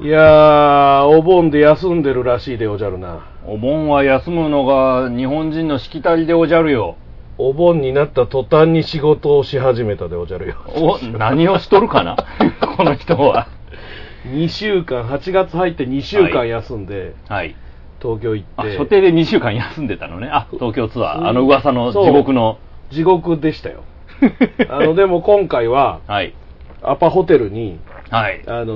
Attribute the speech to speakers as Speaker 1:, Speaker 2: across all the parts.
Speaker 1: いやー、お盆で休んでるらしいでおじゃるな。
Speaker 2: お盆は休むのが日本人のしきたりでおじゃるよ。
Speaker 1: お盆になった途端に仕事をし始めたでおじゃるよ。
Speaker 2: 何をしとるかなこの人は。
Speaker 1: 2週間、8月入って2週間休んで、
Speaker 2: はい。
Speaker 1: 東京行って。
Speaker 2: 所定で2週間休んでたのね。東京ツアー。噂の地獄の。
Speaker 1: 地獄でしたよ。でも今回は、はい。アパホテルに、はい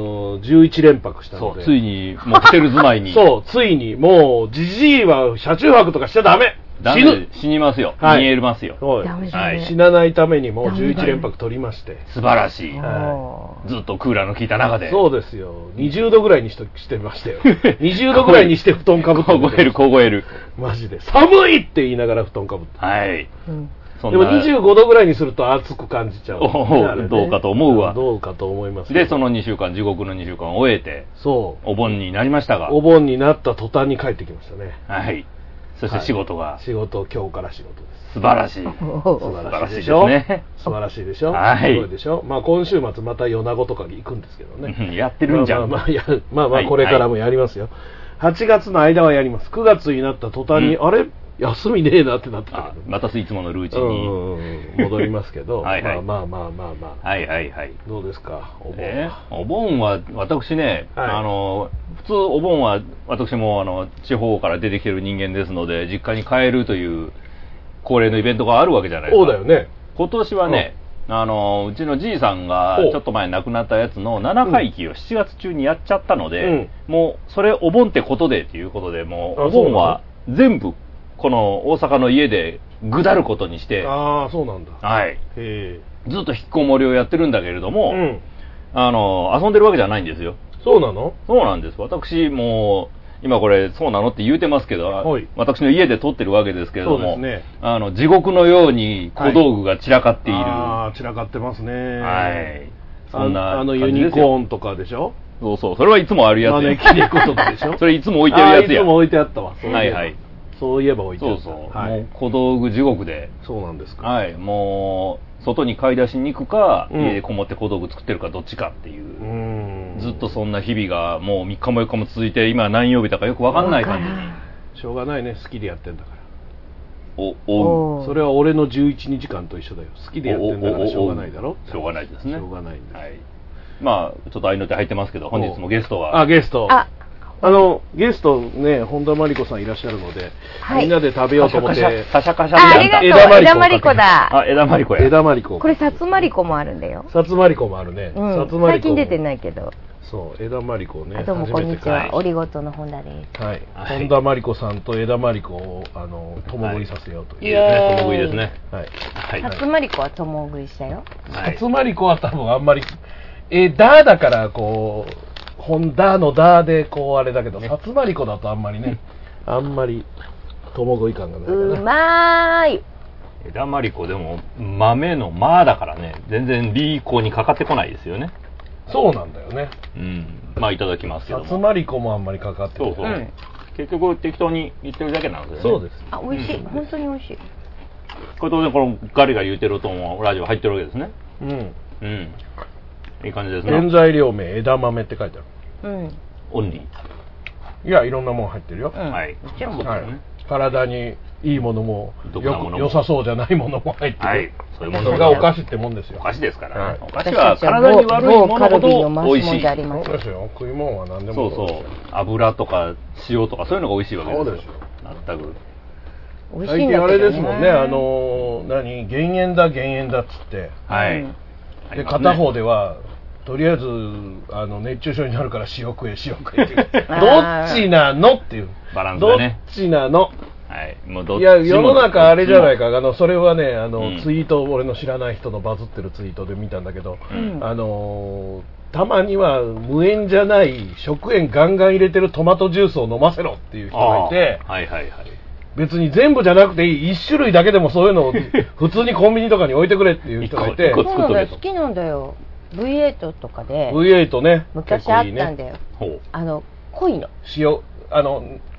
Speaker 1: 。11連泊したので。
Speaker 2: そう、ついに、もうホテル住まいに。
Speaker 1: そう、ついに、もう、じじいは車中泊とかしちゃダメ。
Speaker 2: 死にますよ。はい、見えますよ。
Speaker 1: はい。死なないためにもう11連泊取りまして。
Speaker 2: 素晴らしい。ずっとクーラーの効いた中で。
Speaker 1: そうですよ。20度ぐらいにしてましたよ。20度ぐらいにして布団かぶって。
Speaker 2: 凍える。
Speaker 1: マジで。寒いって言いながら布団かぶって。
Speaker 2: はい。
Speaker 1: でも25度ぐらいにすると暑く感じちゃう、
Speaker 2: ね。どうかと思うわ。
Speaker 1: どうかと思います。
Speaker 2: で、その2週間、地獄の2週間を終えて、そう。お盆になりましたが。
Speaker 1: お盆になった途端に帰ってきましたね。
Speaker 2: はい。そして仕事が。はい、
Speaker 1: 今日から仕事です。
Speaker 2: 素晴らしい。
Speaker 1: 素晴らしいでしょ。素晴らしいでしょ。はい。すごいでしょ。まあ今週末また米子とかに行くんですけどね。
Speaker 2: やってるんじゃん。
Speaker 1: まあこれからもやりますよ。8月の間はやります。9月になった途端に、あれ休みねえなってなってたけど、
Speaker 2: またいつものルーチン
Speaker 1: に戻りますけど、
Speaker 2: まあ。
Speaker 1: はいはいはい。どうですか、
Speaker 2: お盆は私ね、普通お盆は私も地方から出てきてる人間ですので、実家に帰るという恒例のイベントがあるわけじゃないですか。
Speaker 1: そうだよね。
Speaker 2: 今年はね、うちのじいさんがちょっと前に亡くなったやつの7回忌を7月中にやっちゃったので、もうそれお盆ってことでということで、もうお盆は全部この大阪の家でぐだることにして。
Speaker 1: ああ、そうなんだ。
Speaker 2: はい。ずっと引きこもりをやってるんだけれども、遊んでるわけじゃないんですよ。
Speaker 1: そうなの？
Speaker 2: そうなんです。私も今これそうなのって言うてますけど、私の家で撮ってるわけですけれども、そうですね、地獄のように小道具が散らかっている。
Speaker 1: 散らかってますね。
Speaker 2: はい。
Speaker 1: そんなユニコーンとかでしょ？
Speaker 2: そうそう。それはいつもあるやつ。
Speaker 1: 招き猫とかでしょ？
Speaker 2: それいつも置いてるやつや。
Speaker 1: いつも置いてあったわ。
Speaker 2: はいはい。
Speaker 1: そういえば置いてあった。
Speaker 2: そう。もう小道具地獄で。
Speaker 1: そうなんですか。
Speaker 2: はい。もう外に買い出しに行くか、家でこもって小道具作ってるかどっちかっていう。ずっとそんな日々がもう3日も4日も続いて、今何曜日だかよくわかんない感
Speaker 1: じ。しょうがないね、好きでやってんだから。
Speaker 2: そ
Speaker 1: れは俺の11日間と一緒だよ。好きでやってんだからしょうがないだろ。
Speaker 2: しょうがないですね。
Speaker 1: しょうがないんです。はい。
Speaker 2: まあちょっと合いの手入ってますけど、本日もゲストは。
Speaker 1: ゲスト。ゲストね、本田真理子さんいらっしゃるので、みんなで食べようと思って。
Speaker 2: カシャカシャ
Speaker 3: ありがとう。枝真理子だ。
Speaker 2: 枝真理子や。
Speaker 1: 枝真理子。
Speaker 3: これ薩真理子もあるんだよ。
Speaker 1: 薩真理子もあるね。
Speaker 3: 最近出てないけど。
Speaker 1: そう、枝真理子ね。
Speaker 3: どうもこんにちは。オリゴ糖の本田です。
Speaker 1: はい。本田真理子さんと枝真理子を共食いさせようという。
Speaker 2: いいですね、共食いですね。
Speaker 3: はい。薩真理子は共食いしたよ。
Speaker 1: 薩真理子は多分あんまりだからこう。ホンダのダーでこうあれだけど、薩真理子だとあんまりね、共食い感がないかな。
Speaker 3: うまーい。
Speaker 2: 枝真理子でも豆のまだからね、全然リーコにかかってこないですよね。
Speaker 1: そうなんだよね。
Speaker 2: まあいただきますけども。
Speaker 1: 薩真理子もあんまりかかってこない。
Speaker 2: 結局適当に言ってるだけなんですよね。
Speaker 1: そうです。
Speaker 3: 美味しい。本当に美味しい。
Speaker 2: これ当然このガリが言うてる音もラジオ入ってるわけですね。いい感じですね。
Speaker 1: 原材料名枝豆って書いてある。
Speaker 2: オンリ
Speaker 1: ー。いや、いろんなもん入ってるよ。
Speaker 2: はい。
Speaker 1: 体にいいものも良さそうじゃないものも入ってる。はい。
Speaker 2: そういうもの
Speaker 1: がお菓子ってもんですよ。
Speaker 2: お菓子ですから。お菓子は体に悪いものほど美味しい。
Speaker 1: そうですよ。食い物は何でも。
Speaker 2: そう。油とか塩とかそういうのが美味しいわけですよ。そうですよ。全く。
Speaker 1: 最近あれですもんね。減塩だっつって。
Speaker 2: はい。
Speaker 1: で片方ではとりあえず熱中症になるから塩食えっていうどっちなのっていう
Speaker 2: バランスだね。
Speaker 1: どっちなの。
Speaker 2: はい。もう
Speaker 1: いや世の中あれじゃないか。それはねツイート、俺の知らない人のバズってるツイートで見たんだけど、たまには無塩じゃない食塩ガンガン入れてるトマトジュースを飲ませろっていう人がいて、別に全部じゃなくていい1種類だけでもそういうのを普通にコンビニとかに置いてくれっていう人がいて
Speaker 3: そうなんだよ、好きなんだよ。 V8 とかで
Speaker 1: V8 ね、
Speaker 3: 昔あったんだよ。濃いの
Speaker 1: 塩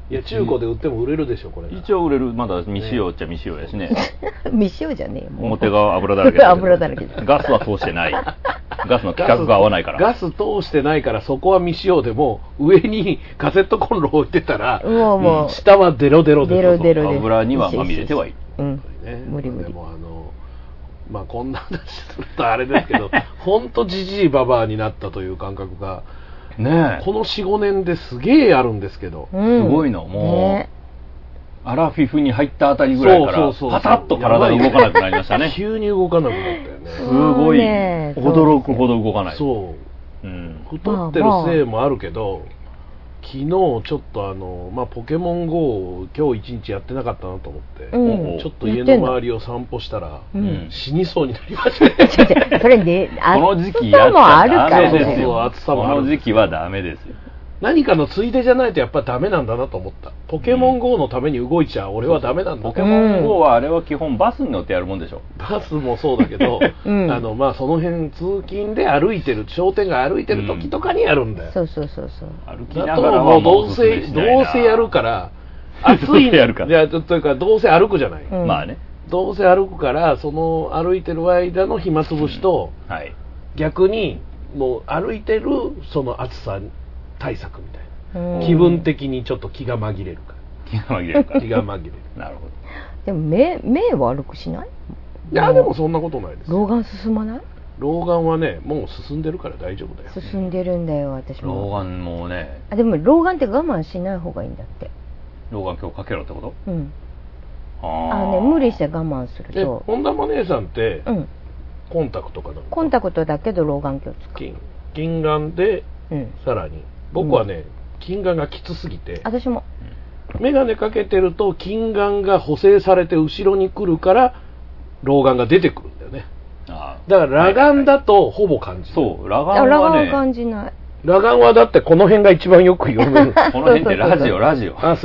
Speaker 1: いや中古で売っても売れるでしょこれ。
Speaker 2: 一応売れる。まだ未使用っちゃ未使用やしね。
Speaker 3: 未使用じゃねえよもう。
Speaker 2: 表が油だらけだけど。
Speaker 3: 油だらけだ。
Speaker 2: ガスは通してない。ガスの規格が合わないから。
Speaker 1: ガス通してないからそこは未使用でも上にカセットコンロ置いてたら
Speaker 3: もう
Speaker 1: 下はデロデロで
Speaker 3: デロデロで
Speaker 2: 油にはまみれてはいる。
Speaker 3: うん
Speaker 1: ね、
Speaker 3: 無理無理。
Speaker 1: でもまあこんな話するとあれですけど本当ジジイババアになったという感覚が
Speaker 2: ねえ。
Speaker 1: この 4,5 年ですげえあるんですけど、
Speaker 3: うん、
Speaker 2: すごいのもう、
Speaker 3: ね、
Speaker 2: アラフィフに入ったあたりぐらいからパタッと体が動かなくなりましたね。
Speaker 1: 急に動かなくなったよね。
Speaker 2: すごい驚くほど動かない。
Speaker 1: そう、太ってるせいもあるけど、昨日ちょっとポケモン GO を今日一日やってなかったなと思って、ちょっと家の周りを散歩したら、死にそうになりましたね。
Speaker 3: それで
Speaker 2: この時期やっちゃダメですよ。
Speaker 1: 暑さもある。
Speaker 2: この時期はダメですよ。
Speaker 1: 何かのついでじゃないとやっぱダメなんだなと思った。ポケモン GO のために動いちゃ俺はダメなんだ。
Speaker 2: ポケモン GO はあれは基本バスに乗ってやるもんでしょ。
Speaker 1: バスもそうだけど、まあその辺通勤で歩いてる商店街歩いてる時とかにやるんだよ。
Speaker 3: そう歩
Speaker 2: きながらは
Speaker 1: もうどうせやるから暑い
Speaker 2: やるから。
Speaker 1: いやというかどうせ歩くじゃない。
Speaker 2: まあね。
Speaker 1: どうせ歩くからその歩いてる間の暇つぶしと、逆にもう歩いてるその暑さ対策みたいな、気分的にちょっと気が紛れるから気が紛れる
Speaker 2: なるほど。
Speaker 3: でも目悪くしない？
Speaker 1: いやでもそんなことないです。
Speaker 3: 老眼進まない？
Speaker 1: 老眼はねもう進んでるから大丈夫だよ。
Speaker 3: 進んでるんだよ私も。
Speaker 2: 老眼もね。
Speaker 3: でも老眼って我慢しない方がいいんだって。
Speaker 2: 老眼鏡かけろってこと？
Speaker 3: うん。無理して我慢すると。
Speaker 1: 本田真姉さんって、コンタクトかな？
Speaker 3: コンタクトだけど老眼鏡使う。
Speaker 1: 近眼で、さらに僕はね、近眼がきつすぎて、
Speaker 3: 私も
Speaker 1: 眼鏡かけてると近眼が補正されて後ろに来るから老眼が出てくるんだよね。だから裸眼だとほぼ感じない。
Speaker 2: そう、裸眼はね、
Speaker 3: 感じない。
Speaker 1: 裸眼はだってこの辺が一番よく読める。
Speaker 2: この辺ってラジオ。
Speaker 1: あ、そう。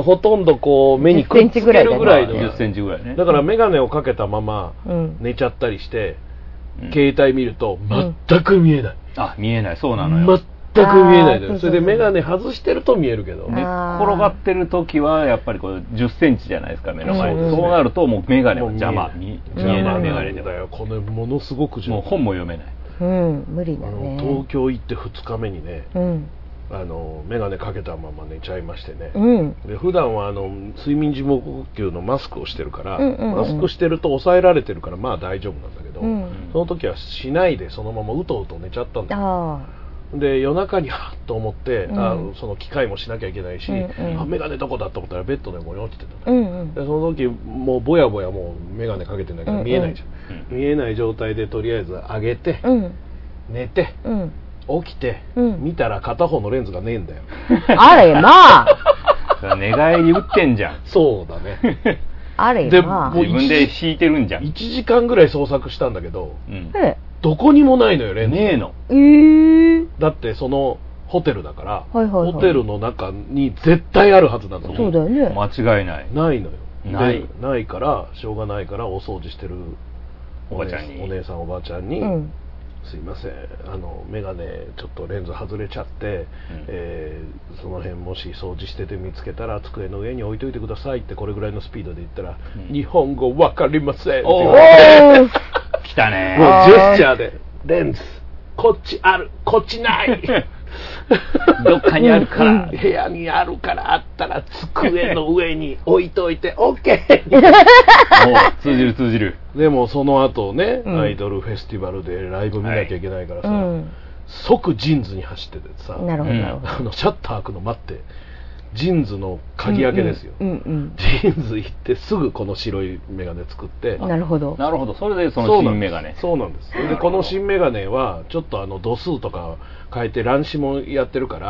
Speaker 1: ほとんどこう目にくっつけるぐらいの。
Speaker 2: 10センチぐらいね。
Speaker 1: だから眼鏡をかけたまま寝ちゃったりして、携帯見ると全く見えない。
Speaker 2: 見えない。そうなのよ。
Speaker 1: 全く見えないのよ。それで眼鏡外してると見えるけど。
Speaker 2: 寝っ転がってる時はやっぱりこう10センチじゃないですか、目の前に。そうなるともう眼鏡は邪魔。見えない眼鏡で。
Speaker 1: このものすごく
Speaker 2: もう本も読めない。
Speaker 3: 無理だね。
Speaker 1: 東京行って2日目にね、眼鏡かけたまま寝ちゃいましてね。で普段は睡眠時無呼吸のマスクをしてるから、マスクしてると抑えられてるからまあ大丈夫なんだけど、その時はしないでそのままうとうと寝ちゃったんだよ。で夜中にはっと思って、その機械もしなきゃいけないし、眼鏡どこだと思ったらベッドでも落ちてた、でその時もうぼやぼやもう眼鏡かけてんだけど見えないじゃん、見えない状態でとりあえず上げて、寝て、起きて、見たら片方のレンズがねえんだよ。
Speaker 3: あれま
Speaker 2: あ寝返り打ってんじゃん。
Speaker 1: そうだね。
Speaker 3: あれまあ
Speaker 2: 自分で引いてるんじゃん。
Speaker 1: 1時間ぐらい捜索したんだけど、どこにもないのよレンズ。
Speaker 2: ねえの。
Speaker 1: だってそのホテルだから、ホテルの中に絶対あるはずなんだもん。
Speaker 3: そうだよね。
Speaker 2: 間違いない。
Speaker 1: ないのよ。
Speaker 2: ない
Speaker 1: からしょうがないからお掃除してるお姉さんおばあちゃんに、すいません眼鏡ちょっとレンズ外れちゃって、その辺もし掃除してて見つけたら机の上に置いといてくださいってこれぐらいのスピードで言ったら、日本語わかりませんって言われて
Speaker 2: 来たね。
Speaker 1: もうジェスチャーでレンズこっちあるこっちない
Speaker 2: どっかにあるから、
Speaker 1: 部屋にあるからあったら机の上に置いといて OK
Speaker 2: 通じる。
Speaker 1: でもその後ね、アイドルフェスティバルでライブ見なきゃいけないからさ、即ジーンズに走っててさ、
Speaker 3: なるほど、
Speaker 1: シャッター開くの待ってジーンズの鍵開けですよ、ジーンズ行ってすぐこの白いメガネ作って。
Speaker 3: なるほど
Speaker 2: それでその新メガネ。
Speaker 1: そうなんです。でこの新メガネはちょっと度数とか変えて乱視もやってるから、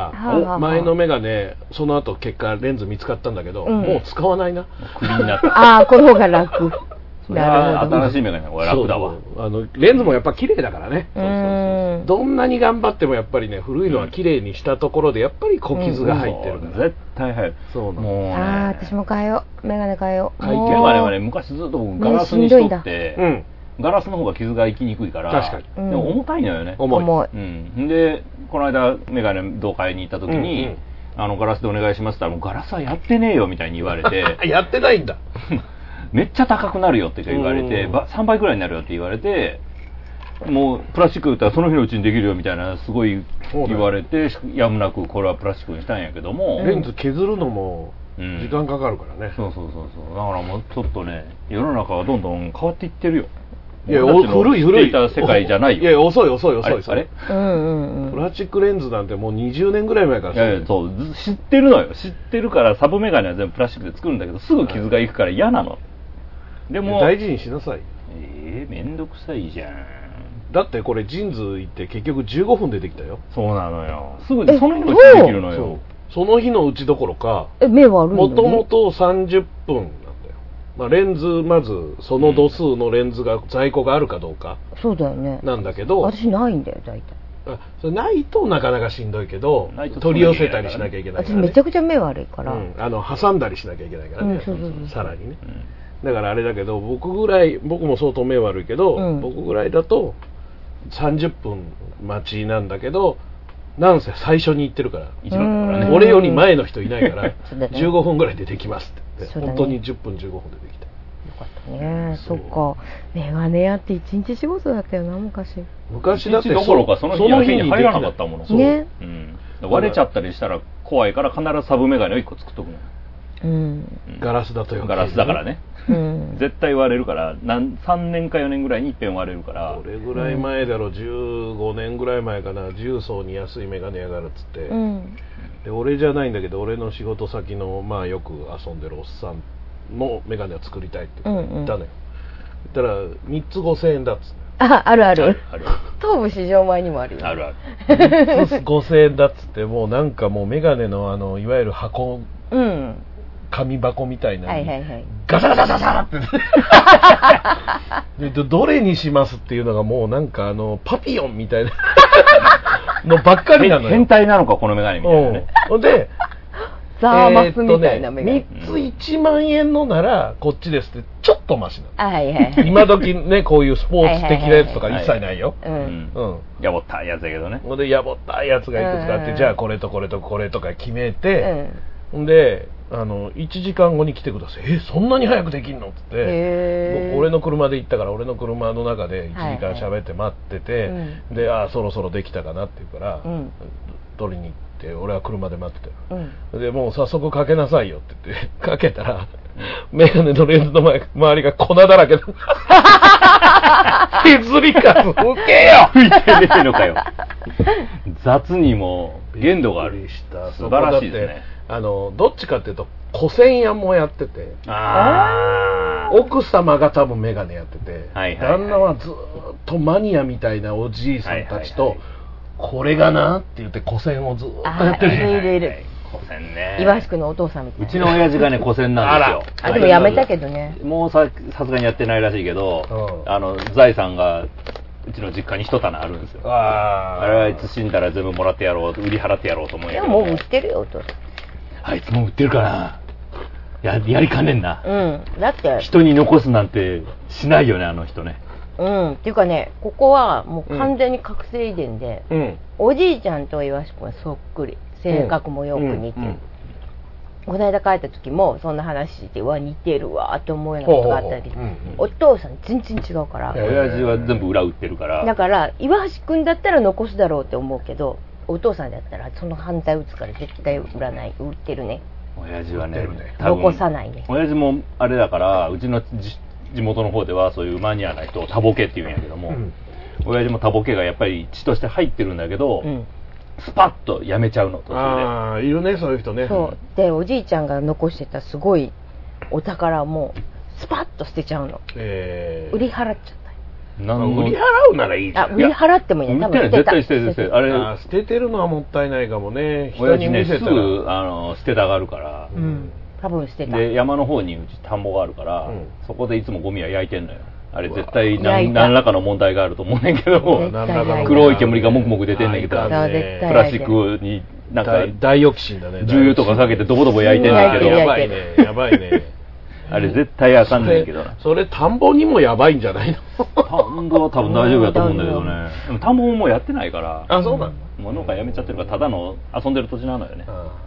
Speaker 1: 前のメガネその後結果レンズ見つかったんだけど、もう使わないな。
Speaker 2: クビになった。
Speaker 3: この方が楽。
Speaker 2: なるほど。新しいメガネは楽だわ。
Speaker 1: レンズもやっぱ綺麗だからね。どんなに頑張ってもやっぱりね古いのは綺麗にしたところでやっぱり小傷が入ってるから、
Speaker 2: 絶対入る。
Speaker 1: そうなん
Speaker 2: もう
Speaker 3: 私も変えよう。メガネ変えよう。
Speaker 2: メガネはね昔ずっと僕ガラスにしとって、ガラスの方が傷が行きにくいから。
Speaker 1: 確か
Speaker 2: に。でも重たいのよね。
Speaker 3: 重い。
Speaker 2: でこの間メガネ同会に行った時に、 ガラスでお願いしますって言ったら、もうガラスはやってねえよみたいに言われて
Speaker 1: やってないんだ
Speaker 2: めっちゃ高くなるよって言われて、3倍くらいになるよって言われて、もうプラスチック売ったらその日のうちにできるよみたいなすごい言われて、やむなくこれはプラスチックにしたんやけども、
Speaker 1: レンズ削るのも時間かかるからね、
Speaker 2: そうだからもうちょっとね、世の中はどんどん変わっていってるよ。
Speaker 1: いや、古い
Speaker 2: 知っていた世界じゃないよ。
Speaker 1: いや、遅い
Speaker 2: あれ
Speaker 3: うん
Speaker 1: プラスチックレンズなんてもう20年ぐらい前から
Speaker 2: いやそう知ってるのよ。知ってるからサブメガネは全部プラスチックで作るんだけど、すぐ傷がいくから嫌なの。でも
Speaker 1: 大事にしなさい。
Speaker 2: めんどくさいじゃん。
Speaker 1: だってこれジーンズ行って結局15分でできたよ。
Speaker 2: そうなのよ。すぐその日のうちにできるのよ。
Speaker 1: その日のうちどころか、
Speaker 3: 目悪いのね。
Speaker 1: もともと30分なんだよ。まあ、レンズまずその度数のレンズが在庫があるかどうか
Speaker 3: そうだよね。
Speaker 1: なんだけど、
Speaker 3: 私ないんだよ大体。
Speaker 1: それないとなかなかしんどいけど、取り寄せたりしなきゃいけないから、ね、
Speaker 3: 私めちゃくちゃ目悪いから、
Speaker 1: 挟んだりしなきゃいけないからね、
Speaker 3: そう
Speaker 1: さらにね、だからあれだけど、僕も相当目悪いけど、僕ぐらいだと30分待ちなんだけど、なんせ最初に行ってるから、
Speaker 2: 一番だからね、
Speaker 1: 俺より前の人いないから15分ぐらいでできますって言って、本当に10分15分でできた。よ
Speaker 3: かったね。そっか、メガネ屋って一日仕事だったよな、昔
Speaker 2: だってどころかその日に入らなかったものね、割れちゃったりしたら怖いから必ずサブメガネを1個作っとくの。
Speaker 1: ガラスだとよ、
Speaker 2: ガラスだからね、絶対割れるから、3年か4年ぐらいに一遍割れるから。
Speaker 1: どれぐらい前だろう、15年ぐらい前かな、重曹に安いメガネ屋があるっつって、で俺じゃないんだけど、俺の仕事先のまあよく遊んでるおっさんのメガネを作りたいって言ったのよ。言ったら3つ5000円だっつって。
Speaker 3: ある東武市場前にもあるよ。
Speaker 2: ある
Speaker 1: 3つ5000円だっつって、もうなんかもうメガネのいわゆる箱、紙箱みたいなのにガサガサガサってでどれにしますっていうのがもうなんかパピヨンみたいなのばっかりなのよ。
Speaker 2: 変態なのかこのメガネみたいなね。
Speaker 1: で
Speaker 3: ザーマスみたいなメガネ、
Speaker 1: 3つ1万円のならこっちですってちょっとマシな
Speaker 3: の。
Speaker 1: 今時ね、こういうスポーツ的なやつとか一切ないよ。
Speaker 2: やぼったいやつだけどね。
Speaker 1: でやぼったいやつがいくつかあって、じゃあこれとこれとこれとか決めて、で1時間後に来てください。そんなに早くできんのって俺の車で行ったから、俺の車の中で1時間喋って待ってて、でそろそろできたかなって言うから、取りに行って俺は車で待ってた、でもう早速かけなさいよって言ってかけたら、メガネのレンズの周りが粉だらけで削りかす拭けよ
Speaker 2: 拭いてねえのかよ雑にも限度がある。素晴らしいですね。
Speaker 1: どっちかっていうと古銭屋もやってて、奥様が多分メガネやってて、旦那はずっとマニアみたいなおじいさんたちと、これがなって言って古銭をずっとやってる。
Speaker 3: いる
Speaker 2: 古銭ね。
Speaker 3: 岩橋君のお父さんみたいな。
Speaker 2: うちの親父がね古銭なんですよ。
Speaker 3: でもやめたけどね。
Speaker 2: もうさすがにやってないらしいけど、財産がうちの実家に一棚あるんですよ。あれはいつ死んだら全部もらってやろう、売り払ってやろうと思うんやけど、
Speaker 3: もう売ってるよお父さん。
Speaker 2: あいつも売ってるかな。やりかねんな。
Speaker 3: だって
Speaker 2: 人に残すなんてしないよね、あの人ね。
Speaker 3: っていうかね、ここはもう完全に覚醒遺伝で、おじいちゃんと岩橋君はそっくり、性格もよく似てる。この間帰った時もそんな話して似てるわって思うようなことがあったり、お父さん全然違うから。
Speaker 2: 親父は全部裏売ってるから。
Speaker 3: だから岩橋君だったら残すだろうって思うけど、お父さんだったらその反対打つから絶対売ってるね。
Speaker 2: 親父はね、
Speaker 3: 残さないね。
Speaker 2: 親父もあれだから、うちの地元の方ではそういうマニアな人をタボケって言うんやけども、親父もタボケがやっぱり血として入ってるんだけど、スパッとやめちゃうの。途中
Speaker 1: でいるね、そういう人ね。
Speaker 3: そうで、おじいちゃんが残してたすごいお宝もスパッと捨てちゃうの。売り払っちゃった。
Speaker 1: 売り払うならいいじゃん。
Speaker 3: 売り払ってもいいね。多分
Speaker 2: 絶対捨てる。あれ
Speaker 1: 捨ててるのはもったいないかもね。
Speaker 2: 親父ね、すぐ捨てたがるから。
Speaker 3: 多分捨てた。
Speaker 2: で、山の方にうち田んぼがあるから、そこでいつもゴミは焼いてんのよ。あれ絶対何らかの問題があると思うねんけど、黒い煙がもくもく出てんねんけど、プラスチックになんか
Speaker 1: ダイオキシンだね。
Speaker 2: 重油とかかけてドボドボ焼いてんねんけど、
Speaker 1: やばいね、やばいね。
Speaker 2: あれ絶対あかんねんけど。
Speaker 1: それ田んぼにもやばいんじゃないの？
Speaker 2: 田んぼは多分大丈夫だと思うんだけどね。でも田んぼももうやってないから。
Speaker 1: そうなの？
Speaker 2: もう農家やめちゃってるから、ただの遊んでる土地なのよね。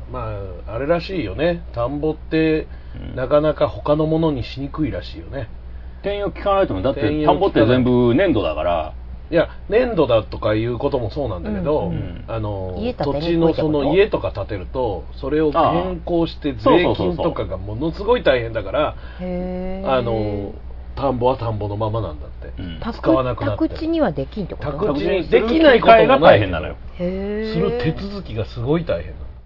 Speaker 1: あれらしいよね。田んぼってなかなか他のものにしにくいらしいよね。
Speaker 2: 転用聞かないとも、だって田んぼって全部粘土だから。
Speaker 1: いや、粘土だとかいうこともそうなんだけど、土地のその家とか建てるとそれを変更して税金とかがものすごい大変だから、田んぼは田んぼのままなんだって、使わなくなって。
Speaker 3: 宅地にはできんってこと？
Speaker 1: 宅地にできないことが
Speaker 2: 大変なのよ。
Speaker 1: する手続きがすごい大変なの。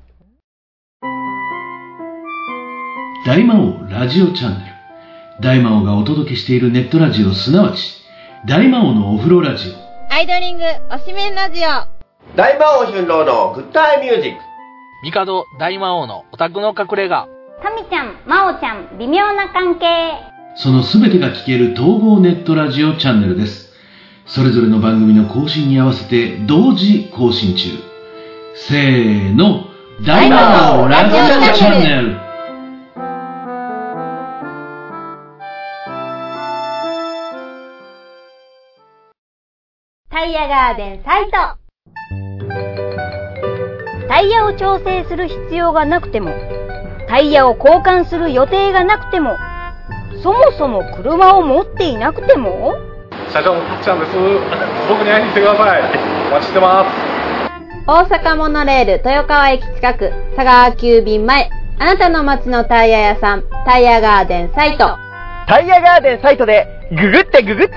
Speaker 4: 大魔王ラジオチャンネル。大魔王がお届けしているネットラジオ、すなわち大魔王のお風呂ラジオ、
Speaker 5: アイドリングおしめんラジオ、
Speaker 6: 大魔王春郎のグッタイミュージック、
Speaker 7: 帝大魔王のオタクの隠れ家、
Speaker 5: タミちゃん、マオちゃん、微妙な関係。
Speaker 4: そのすべてが聞ける統合ネットラジオチャンネルです。それぞれの番組の更新に合わせて同時更新中。せーの、大魔王ラジオチャンネル。
Speaker 5: タイヤガーデンサイト。タイヤを調整する必要がなくても、タイヤを交換する予定がなくても、そもそも車を持っていなくても。
Speaker 8: 社長のたっちゃんです。僕に会いに来てください。お待ちしてます。
Speaker 5: 大阪モノレール豊川駅近く、佐川急便前、あなたの街のタイヤ屋さん、タイヤガーデンサイト。
Speaker 7: タイヤガーデンサイトでググってググって。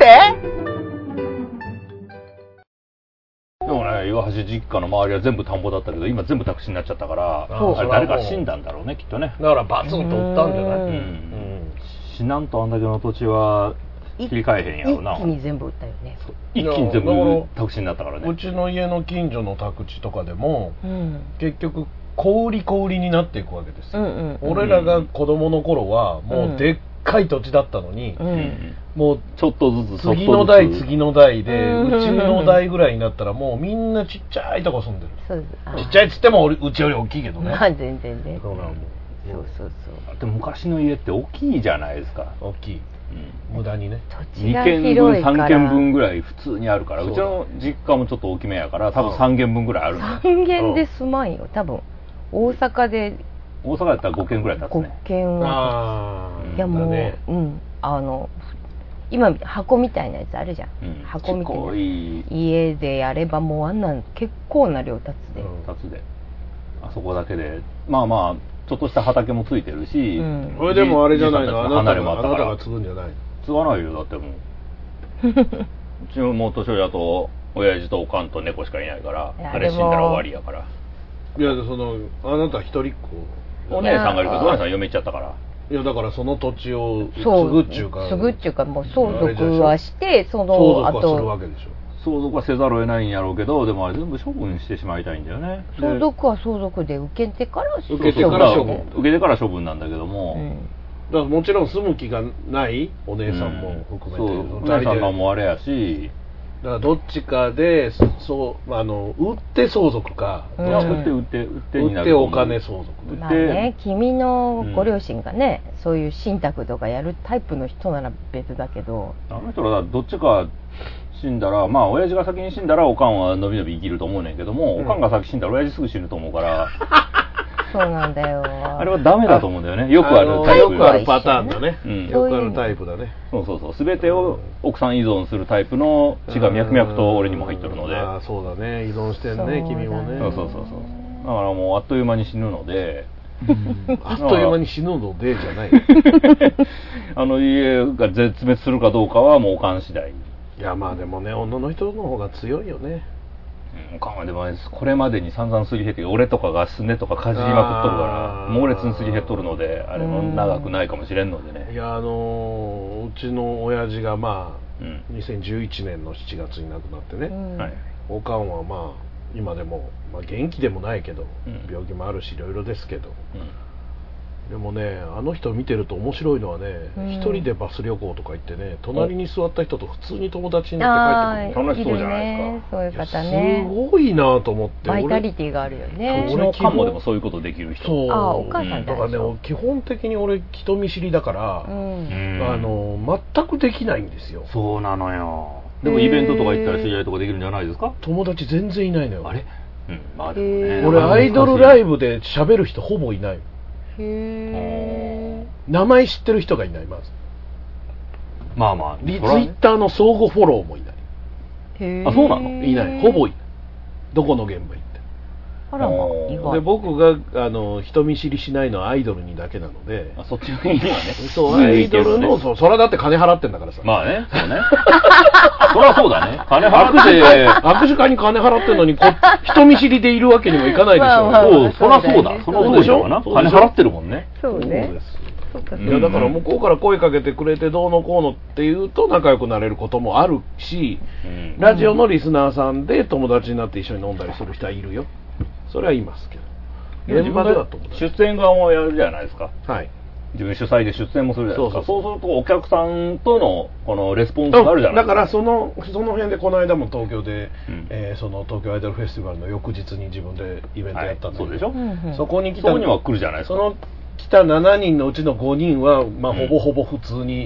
Speaker 2: でもね、岩橋実家の周りは全部田んぼだったけど、今全部宅地になっちゃったから、あれ誰か死んだんだろうね、きっとね。
Speaker 1: だからバツンと売ったんじゃない？
Speaker 2: 死なんとあんだけの土地は切り替えへんやろな。
Speaker 3: 一気に全部売ったよね。
Speaker 2: 一気に全部宅地になったからね。
Speaker 1: うちの家の近所の宅地とかでも、結局小売りになっていくわけですよ。俺らが子供の頃はもうでっかい土地だったのに、もう
Speaker 2: ちょっとずつ
Speaker 1: 次の代で、うちの代ぐらいになったらもうみんなちっちゃいとこ住んでる。ちっちゃいっつってもうちより大きいけどね。
Speaker 3: 全然ね。そう
Speaker 2: でも昔の家って大きいじゃないですか。
Speaker 1: 大きい。無駄にね。
Speaker 2: 2軒分3軒分ぐらい普通にあるから、うちの実家もちょっと大きめやから多分3軒分ぐらいあるんだよ。
Speaker 3: 3軒で住まんよ多分。大阪や
Speaker 2: ったら5軒ぐらい経つね。
Speaker 3: 5軒は経つ。いやもう今箱みたいなやつあるじゃん。箱みたいな家でやればもうあんなん結構な量経つで。
Speaker 2: あそこだけでまあちょっとした畑もついてるし、
Speaker 1: これでもあれじゃないの、あなたが継ぐんじゃないの？
Speaker 2: 継がないよ、だってもううちのもう年寄りだと親父とおかんと猫しかいないから、あれ死んだら終わりやから。
Speaker 1: いや、あなた一人っ
Speaker 2: 子、お姉さんがいるけどお姉さん嫁行っちゃったから。
Speaker 1: いや、だからその土地を継ぐっちゅうか
Speaker 3: もう相続はして
Speaker 1: 相続はするわけでしょ。
Speaker 2: 相続はせざるを得ないんやろうけど、でもあれ全部処分してしまいたいんだよね。
Speaker 3: 相続は相続で受けてから処
Speaker 2: 分なんだけども、
Speaker 1: だからもちろん住む気がないお姉さんも含めて、
Speaker 2: お姉さんもあれやし、
Speaker 1: だからどっちかで売って相続か、
Speaker 2: 売って
Speaker 1: お金相続で。
Speaker 3: まあね、君のご両親がね、そういう信託とかやるタイプの人なら別だけど、
Speaker 2: あの人らどっちか死んだら、まあ親父が先に死んだらおかんはのびのび生きると思うねんけども、おかんが先死んだら親父すぐ死ぬと思うから
Speaker 3: そうなんだよ。
Speaker 2: あれはダメだと思うんだよね。よくあるタイプ。
Speaker 1: よくあるパターンだね。よくあるタイプだね。
Speaker 2: そう全てを奥さん依存するタイプの血が脈々と俺にも入ってるので。
Speaker 1: ああ、そうだね。依存してんね、君もね。
Speaker 2: そうだからもうあっという間に死ぬので、
Speaker 1: あっという間に死ぬのでじゃない
Speaker 2: あの家が絶滅するかどうかはもうおかん次第。
Speaker 1: いや、まあでもね、女の人の方が強いよね。
Speaker 2: おかんはでもこれまでに散々すり減って、俺とかがすねとかかじりまくっとるから猛烈にすり減っとるので、あれも長くないかもしれんのでね。
Speaker 1: いや、うちの親父がまあ、2011年の7月に亡くなってね、おかんはまあ今でも、まあ、元気でもないけど、病気もあるしいろいろですけど、でもね、あの人見てると面白いのはね、一人でバス旅行とか行ってね、隣に座った人と普通に友達になって帰ってくる。
Speaker 2: 楽しそうじゃないですか。
Speaker 3: そういう方ね。
Speaker 1: すごいなと思って。
Speaker 3: バイタリティがあるよね。
Speaker 2: うちのおかんもでもそういうことできる人。
Speaker 1: そう。
Speaker 3: お母さん
Speaker 1: だからね、基本的に俺人見知りだから、全くできないんですよ。
Speaker 2: そうなのよ。でもイベントとか行ったら知り合いとかできるんじゃないですか？
Speaker 1: 友達全然いないのよ。
Speaker 2: あれ？ まあでもね、
Speaker 1: 俺アイドルライブで喋る人ほぼいない。名前知ってる人がいない。まず
Speaker 2: まあまあ
Speaker 1: ツイッターの相互フォローもいない。
Speaker 2: あ、そうなの？
Speaker 1: いない。ほぼいない。どこの現場行って。
Speaker 3: あらまあ、意外。
Speaker 1: で僕が人見知りしないのはアイドルにだけなので。
Speaker 2: そっちの意味はね。
Speaker 1: そう、アイドルの、それはだって金払ってんだからさ。
Speaker 2: まあね、そうね。そりゃそうだね。金払って
Speaker 1: 握手会に金払ってんのに人見知りでいるわけにもいかないでしょ。
Speaker 2: そりゃそうだ。その通りだわな。金払ってるもんね。
Speaker 3: そうね。
Speaker 1: いやだから向こうから声かけてくれてどうのこうのっていうと仲良くなれることもあるし、ラジオのリスナーさんで友達になって一緒に飲んだりする人はいるよ。それはいますけど、現場では
Speaker 2: 出演側もやるじゃないですか。
Speaker 1: はい。
Speaker 2: 自分主催で出演もするじゃないですか。そうするとお客さんとのこのレスポンスがあるじゃないですか。
Speaker 1: だからその辺でこの間も東京で、その東京アイドルフェスティバルの翌日に自分でイベントやったんだけど、
Speaker 2: そうでしょ。
Speaker 1: そこに来た、
Speaker 2: そこには来るじゃないですか。
Speaker 1: その来た7人のうちの5人は、まあ、ほぼほぼ普通に、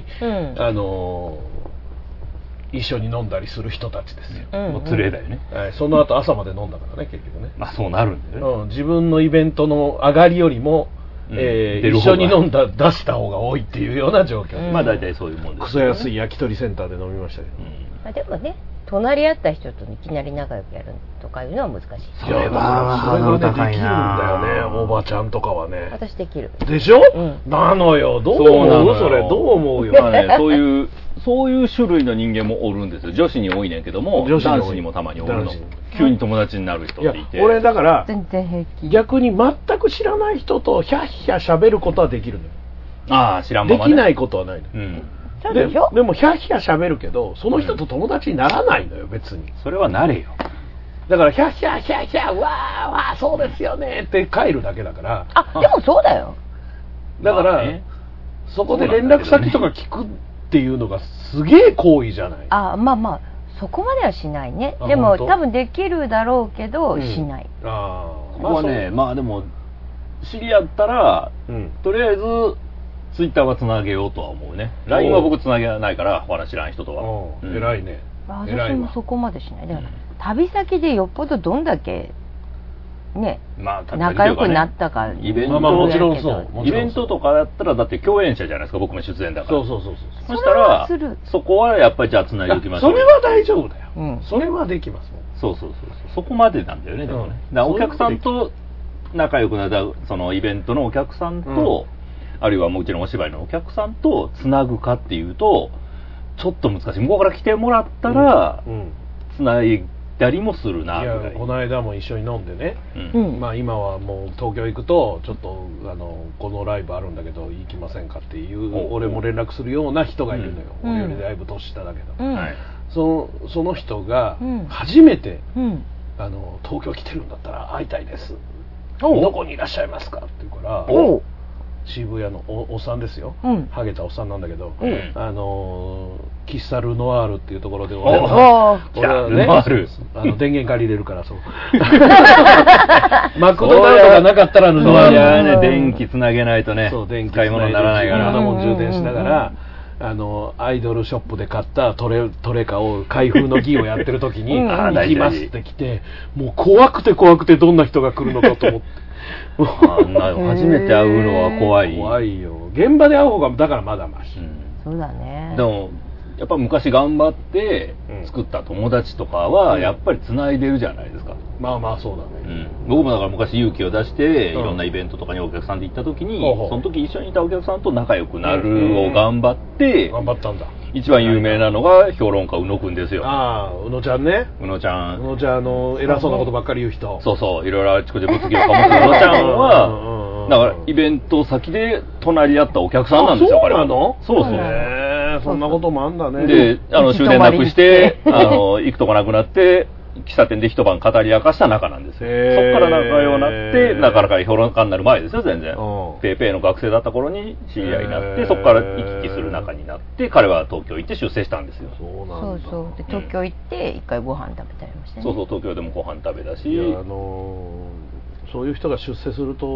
Speaker 1: 一緒に飲んだりする人たちですよ。
Speaker 2: もう連れだよね。
Speaker 1: その後朝まで飲んだからね、結局ね。
Speaker 2: まあそうなるんでね。
Speaker 1: 自分のイベントの上がりよりも、一緒に出した方が多いっていうような状況。
Speaker 2: まあ大体そういうもんです。
Speaker 1: クソ安い焼き鳥センターで飲みましたけ
Speaker 3: ど。でもね、隣り合った人といきなり仲良くやるとかいうのは難しい。
Speaker 1: いや、だからそれがね、できるんだよね、おばちゃんとかはね。
Speaker 3: 私できる。
Speaker 1: でしょ？なのよ、どう思う？それ、どう思うよ。
Speaker 2: そういう種類の人間もおるんですよ。女子に多いねんけども、男子にもたまにおるの。急に友達になる人っていて。
Speaker 1: 俺だから
Speaker 3: 全然平気。
Speaker 1: 逆に全く知らない人とヒャッヒャ喋ることはできるのよ。
Speaker 2: ああ、知らんままね。
Speaker 1: できないことはないの。でもヒャッヒャ喋るけど、その人と友達にならないのよ、別に。
Speaker 2: それはなれよ。
Speaker 1: だからヒャッヒャヒャッヒャ、わーわーそうですよねって帰るだけだから。
Speaker 3: あ、でもそうだよ。
Speaker 1: だから、そこで連絡先とか聞くっていうのがすげえ行為じゃない。
Speaker 3: まあまあそこまではしないね。でも多分できるだろうけど、しない。
Speaker 2: ここはね、まあでも知り合ったら、とりあえずツイッターはつなげようとは思うね。LINE は僕つなげないから他の知らん人とは。
Speaker 1: 偉いね。
Speaker 3: 私もそこまでしない。だから旅先でよっぽどどんだけね、仲良くなったか。
Speaker 2: イベント
Speaker 1: もちろんそう。
Speaker 2: イベントとかだったらだって共演者じゃないですか、僕も出演だから。
Speaker 1: そう。
Speaker 2: そしたらそこはやっぱりじゃあつないでおきましょう。
Speaker 1: それは大丈夫だよ。それはできますもん。
Speaker 2: そう。そこまでなんだよね、でもね。だからお客さんと仲良くなったそのイベントのお客さんと、あるいはもちろんお芝居のお客さんとつなぐかっていうとちょっと難しい。向こうから来てもらったらつないだりもするなぐらい。
Speaker 1: この間も一緒に飲んでね、まあ今はもう東京行くとちょっとこのライブあるんだけど行きませんかっていう俺も連絡するような人がいるのよ。俺よりだいぶ年下だけど、その人が初めて東京来てるんだったら会いたいです、どこにいらっしゃいますかって言うから、渋谷の おっさんですよ、ハゲたおっさんなんだけど、喫茶ルノワールっていうところで俺はね、電源借りれるからそうマクドナルドがなかったらルノワール、
Speaker 2: 電気つなげないとね、使い物にならないから、
Speaker 1: も充電しながらアイドルショップで買ったトレカを開封の儀をやってる時に行きますって来て、もう怖くてどんな人が来るのかと思って
Speaker 2: 初めて会うのは怖い
Speaker 1: よ。現場で会う方がだからまだマシ。
Speaker 3: そうだね。
Speaker 2: でもやっぱ昔頑張って作った友達とかはやっぱり繋いでるじゃないですか。
Speaker 1: まあそうだね。
Speaker 2: 僕もだから昔勇気を出していろんなイベントとかにお客さんで行った時に、その時一緒にいたお客さんと仲良くなるを頑張
Speaker 1: ったんだ。
Speaker 2: 一番有名なのが評論家宇野くんですよ。
Speaker 1: 宇野ちゃんね。
Speaker 2: 宇野ちゃん
Speaker 1: 偉そうなことばっかり言う人。
Speaker 2: そういろいろあちこち物議を醸す宇野ちゃんはだからイベント先で隣り合ったお客さんなんですよ。
Speaker 1: そうなの？
Speaker 2: そう。
Speaker 1: そんなこともあんだね。
Speaker 2: で終電なくして行くとこなくなって喫茶店で一晩語り明かした仲なんですよ。そこから仲良くなってなかなか評論家になる前ですよ。全然ペーペーの学生だった頃に知り合いになってそこから行き来する仲になって彼は東京行って出世したんですよ。
Speaker 3: そうで東京行って一回ご飯食べたりましたね。
Speaker 2: そう東京でもご飯食べたし、
Speaker 1: そういう人が出世すると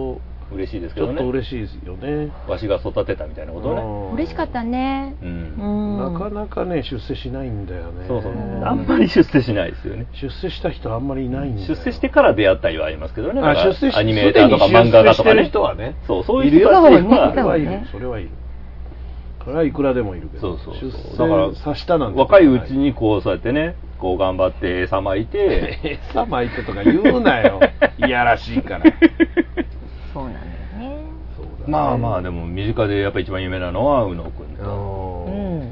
Speaker 2: 嬉しいですけどね。
Speaker 1: ちょっと嬉しいですよね。
Speaker 2: わしが育てたみたいなことね。
Speaker 3: 嬉しかったね。
Speaker 1: なかなかね出世しないんだよね。
Speaker 2: そうそう。あんまり出世しないですよね。
Speaker 1: 出世した人あんまりいないんだよ。
Speaker 2: 出世してから出会ったりはありますけどね。
Speaker 1: 出世して
Speaker 2: アニメーターとか漫画家とかね。
Speaker 1: 人はね。
Speaker 2: そういう人たち
Speaker 1: はいる。それはいる。それはいくらでもいるけど。
Speaker 2: そう。
Speaker 1: だからさしたなんて。
Speaker 2: 若いうちにこうそうやってね、こう頑張って餌まいて。
Speaker 1: 餌まいてとか言うなよ。いやらしいから。
Speaker 3: そうなんだよね。
Speaker 2: まあまあでも身近でやっぱ一番有名なのは宇野くんと。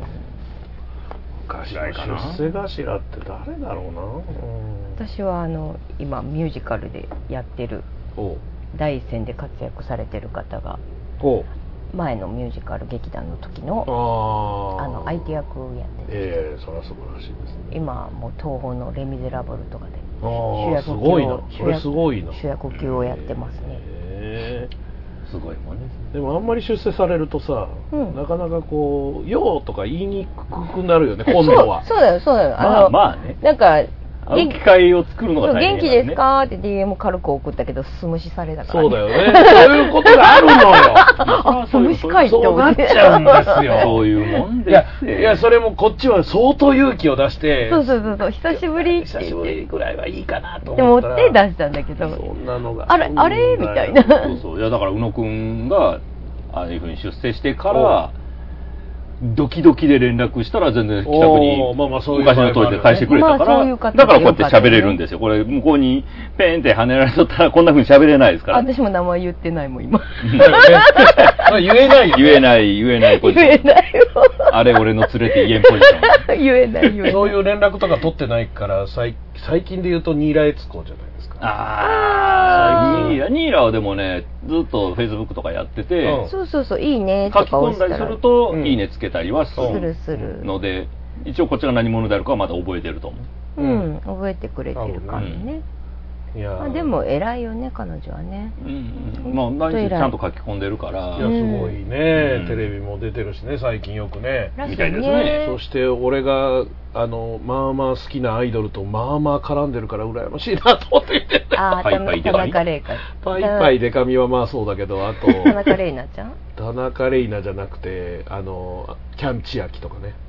Speaker 1: 昔の出世頭って誰だろうな。
Speaker 3: 私は今ミュージカルでやってる第一線で活躍されてる方が前のミュージカル劇団の時の相手役をやってて、
Speaker 1: それは素晴らしいですね。
Speaker 3: 今もう東宝のレ・ミゼラブルとかで
Speaker 1: すごいな。それすごいな。
Speaker 3: 主役級をやってますね。
Speaker 2: すごいもんね。
Speaker 1: でもあんまり出世されるとさ、なかなかこう「よう」とか言いにくくなるよね、今度は。
Speaker 3: そうだよ。
Speaker 2: まあね。
Speaker 3: なんか
Speaker 2: 会う機会を作るのが大変
Speaker 3: 元気ですかって DM 軽く送ったけど素無視されたから
Speaker 1: そうだよね。そういうことがあるのよ。
Speaker 3: 素無視かいって
Speaker 1: そうなっちゃうんですよ。
Speaker 2: そういうもんですよ。
Speaker 1: いやそれもこっちは相当勇気を出して
Speaker 3: そう久しぶり
Speaker 1: ぐらいはいいかなと思ったら
Speaker 3: 手出したんだけど、
Speaker 1: そんなのが
Speaker 3: あれみたいな。
Speaker 2: そういやだから宇野くんがああいうふうに出世してからドキドキで連絡したら全然気さくに昔の通りで返してくれたから、だからこうやって喋れるんですよ。これ向こうにペンって跳ねられとったらこんな風に喋れないですから。
Speaker 3: 私も名前言ってないもん今。
Speaker 1: 言えないよ。
Speaker 2: 言えないポジション。
Speaker 3: 言えないよ。
Speaker 2: あれ俺の連れて言えんポジション。
Speaker 3: 言えない。
Speaker 1: そういう連絡とか取ってないから最近で言うとニーラエツコじゃないですか。
Speaker 2: ニーラはでもねずっとフェイスブックとかやってて、
Speaker 3: そういいね
Speaker 2: 書き込んだりするといいねつけたりはするので、一応こっちが何者であるかはまだ覚えてると思う。
Speaker 3: 覚えてくれてるからね。でも偉いよね彼女はね。
Speaker 2: 毎日ちゃんと書き込んでるから。
Speaker 1: いやすごいね。テレビも出てるしね最近よくね。
Speaker 2: みたいですね。
Speaker 1: そして俺がまあまあ好きなアイドルとまあまあ絡んでるから羨ましいなと思って言って
Speaker 3: た。田中玲香。
Speaker 1: パイパイデカミはまあそうだけど、あと
Speaker 3: 田中玲奈ちゃん？
Speaker 1: 田中玲奈じゃなくてキャン千秋とかね。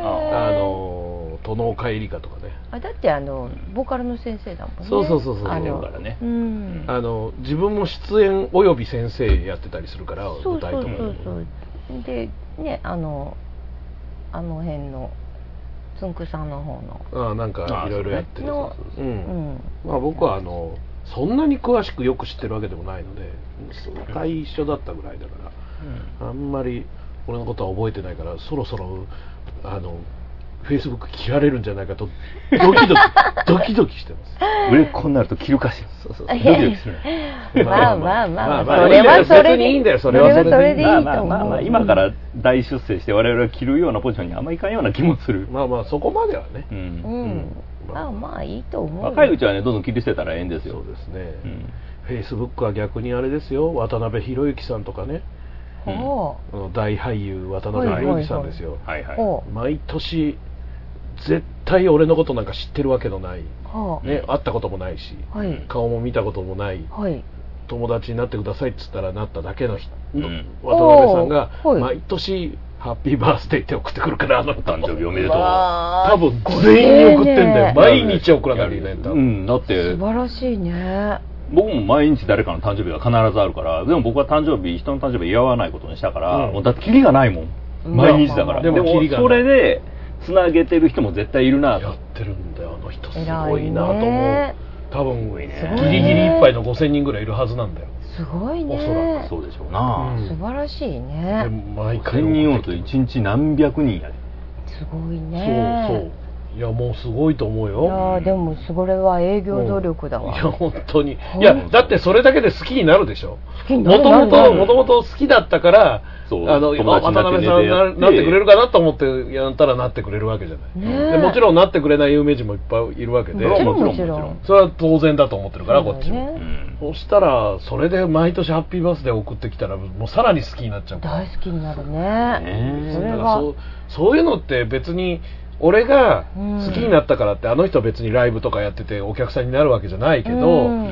Speaker 1: 殿岡絵里香とかね。
Speaker 3: だってボーカルの先生だもんね。
Speaker 1: そう
Speaker 2: からね。
Speaker 1: 自分も出演および先生やってたりするから舞台とか
Speaker 3: でねあの辺のつんくさんの方の
Speaker 1: なんかいろいろやってる。まあ僕はそんなに詳しくよく知ってるわけでもないので数回一緒だったぐらいだから、あんまり俺のことは覚えてないから、そろそろフェイスブック切られるんじゃないかとドキドキしてます。
Speaker 2: 売れっ子になると切るかしら。そうドキドキする。
Speaker 3: まあそれはそれでいいんだよ。それはそれでいいと思う。
Speaker 2: まあ今から大出世して我々が切るようなポジションにあんまいかんような気もする。
Speaker 1: まあそこまではね。
Speaker 3: まあいいと思う。
Speaker 2: 若いうちはねどんどん切り捨てたらええんですよ。
Speaker 1: そうですね。フェイスブックは逆にあれですよ。渡辺裕之さんとかね。大俳優渡辺裕之さんですよ。毎年絶対俺のことなんか知ってるわけのない、会ったこともないし、顔も見たこともない、友達になってくださいっつったらなっただけの渡辺さんが毎年ハッピーバースデーって送ってくるから、
Speaker 2: 誕生日おめでとう。
Speaker 1: 多分全員送ってんだよ。毎日送らなきゃいけないんだ。
Speaker 2: だって
Speaker 3: 素晴らしいね。
Speaker 2: 僕も毎日誰かの誕生日が必ずあるから、でも僕は人の誕生日祝わないことにしたから、もうだってキリがないもん。毎日だから。でもそれでつなげてる人も絶対いるなと。
Speaker 1: やってるんだよ、あの人すごいなと思う。多分ギリギリいっぱいの5000人ぐらいいるはずなんだよ。
Speaker 3: すごいね。
Speaker 1: おそらく
Speaker 2: そうでしょうな。
Speaker 3: 素晴らしいね。
Speaker 1: 毎回
Speaker 2: 1000人おると1日何百人やで。
Speaker 3: すごいね。
Speaker 1: そういやもうすごいと思うよ。
Speaker 3: でもそれは営業努力だわ。
Speaker 1: いや本当に。いやだってそれだけで好きになるでしょ。もともと好きだったから、渡辺さんなってくれるかなと思ってやったらなってくれるわけじゃない。でもちろんなってくれない有名人もいっぱいいるわけで、
Speaker 3: もちろん
Speaker 1: それは当然だと思ってるからこっちも。そしたらそれで毎年ハッピーバースデー送ってきたらもうさらに好きになっちゃうから。
Speaker 3: 大好きになるね。
Speaker 1: それはそういうのって別に。俺が好きになったからってあの人は別にライブとかやっててお客さんになるわけじゃないけど、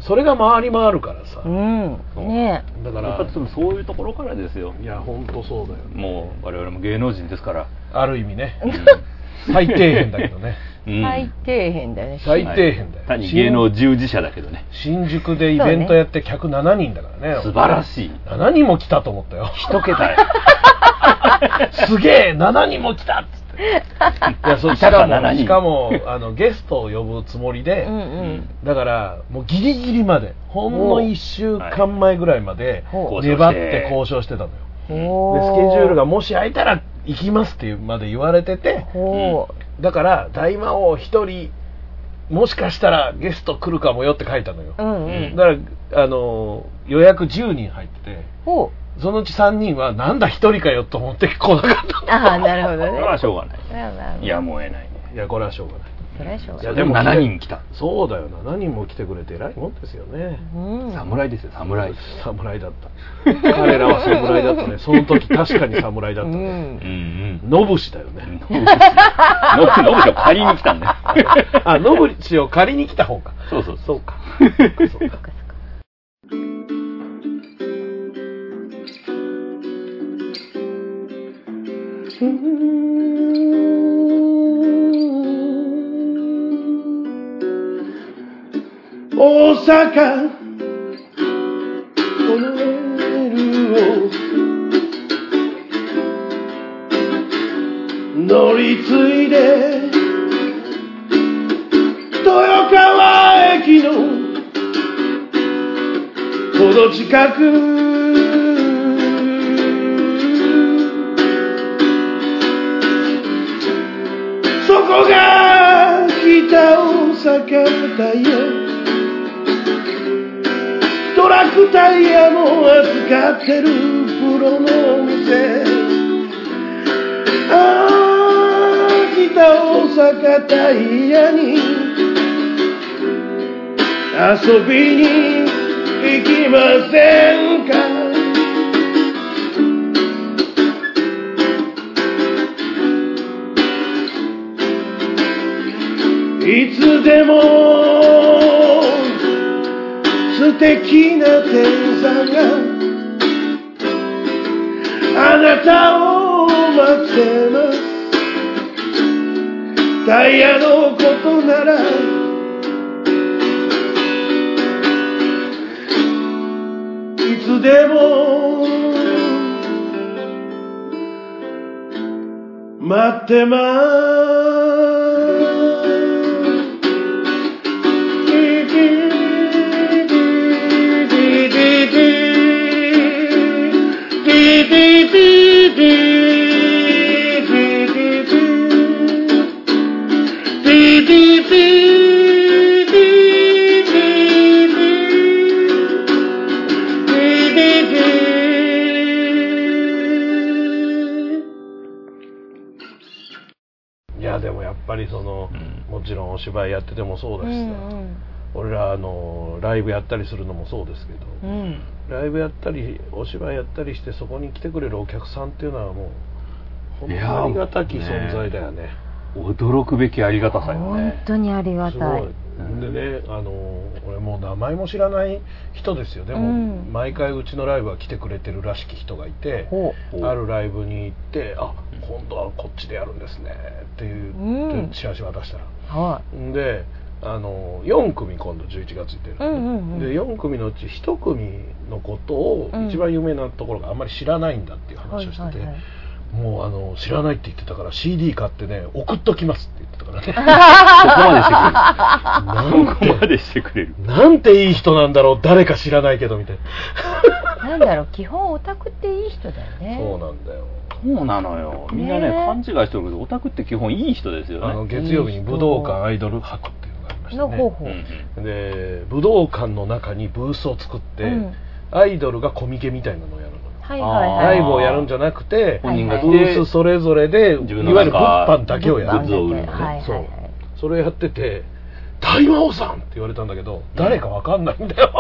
Speaker 1: それが回り回るからさ、
Speaker 3: ね
Speaker 2: だからやっぱそういうところからですよ。
Speaker 1: いや本当そうだよ、
Speaker 2: もう我々も芸能人ですから、
Speaker 1: ある意味ね、最底辺だけどね、
Speaker 3: 最底辺だよね、
Speaker 1: 最底辺だよ、
Speaker 2: 単に芸能従事者だけどね。
Speaker 1: 新宿でイベントやって客7人だからね、
Speaker 2: 素晴らしい。
Speaker 1: 7人も来たと思ったよ。
Speaker 2: 一桁や
Speaker 1: すげえ7人も来たっつって。いや、しかもゲストを呼ぶつもりで、だからもうギリギリまで、ほんの1週間前ぐらいまで粘って交渉してたのよ。でスケジュールがもし空いたら行きますっていうまで言われてて、だから大魔王1人もしかしたらゲスト来るかもよって書いたのよ。だから予約10人入ってて、そのうち3人はなんだ1人かよと思って来なかった。
Speaker 3: ああ、なるほどね。
Speaker 2: これはしょうがない。やむを得ないね。
Speaker 1: いや、これはしょうがない。
Speaker 3: それはしょうがない。
Speaker 2: いやでも7人来た。
Speaker 1: そうだよ、7人も来てくれて偉いもんですよね。
Speaker 2: 侍ですよ、侍
Speaker 1: だった。彼らは侍だったね。その時確かに侍だったね。野武士だよね。
Speaker 2: 野武士を借りに来たんだよ。
Speaker 1: あ、野武士を借りに来た方か。
Speaker 2: そうか。
Speaker 1: そうか。大阪モノレールを乗り継いで豊川駅のほど近く、そこが北大阪タイヤ、トラックタイヤも扱ってるプロのお店、ああ北大阪タイヤに遊びに行きませんか。いつでも素敵な店員さんがあなたを待ってます。タイヤのことならいつでも待ってます。いやでもやっぱりもちろんお芝居やっててもそうだしさ、俺らライブやったりするのもそうですけど、ライブやったりお芝居やったりしてそこに来てくれるお客さんっていうのはもう本当にありがたき存在だよね。
Speaker 2: 驚くべきありがたさよね。
Speaker 3: 本当にありがたい。
Speaker 1: でね、俺もう名前も知らない人ですよ。でも、毎回うちのライブは来てくれてるらしき人がいて、あるライブに行って「あ、今度はこっちでやるんですね」っていうチラシ渡したら、で4組今度11月行ってる、で4組のうち1組のことを一番有名なところがあんまり知らないんだっていう話をしてて、もう知らないって言ってたから CD 買ってね送っときますって言ってたからね。
Speaker 2: そこまでしてくれる。
Speaker 1: なんていい人なんだろう、誰か知らないけどみたい
Speaker 3: な。なんだろう、基本オタクっていい人だよね。
Speaker 1: そうなんだよ。
Speaker 2: そうなのよ。みんなね勘違いしてるけどオタクって基本いい人ですよね。
Speaker 1: 月曜日に武道館アイドル博っていうのがありましたね。で武道館の中にブースを作って、アイドルがコミケみたいなのをやるの。ライブをやるんじゃなくて、ブースそれぞれでいわゆる物販だけをやる。
Speaker 2: グッズを売るのね。
Speaker 1: それやってて、 大魔王さんって言われたんだけど、誰かわかんないんだよ。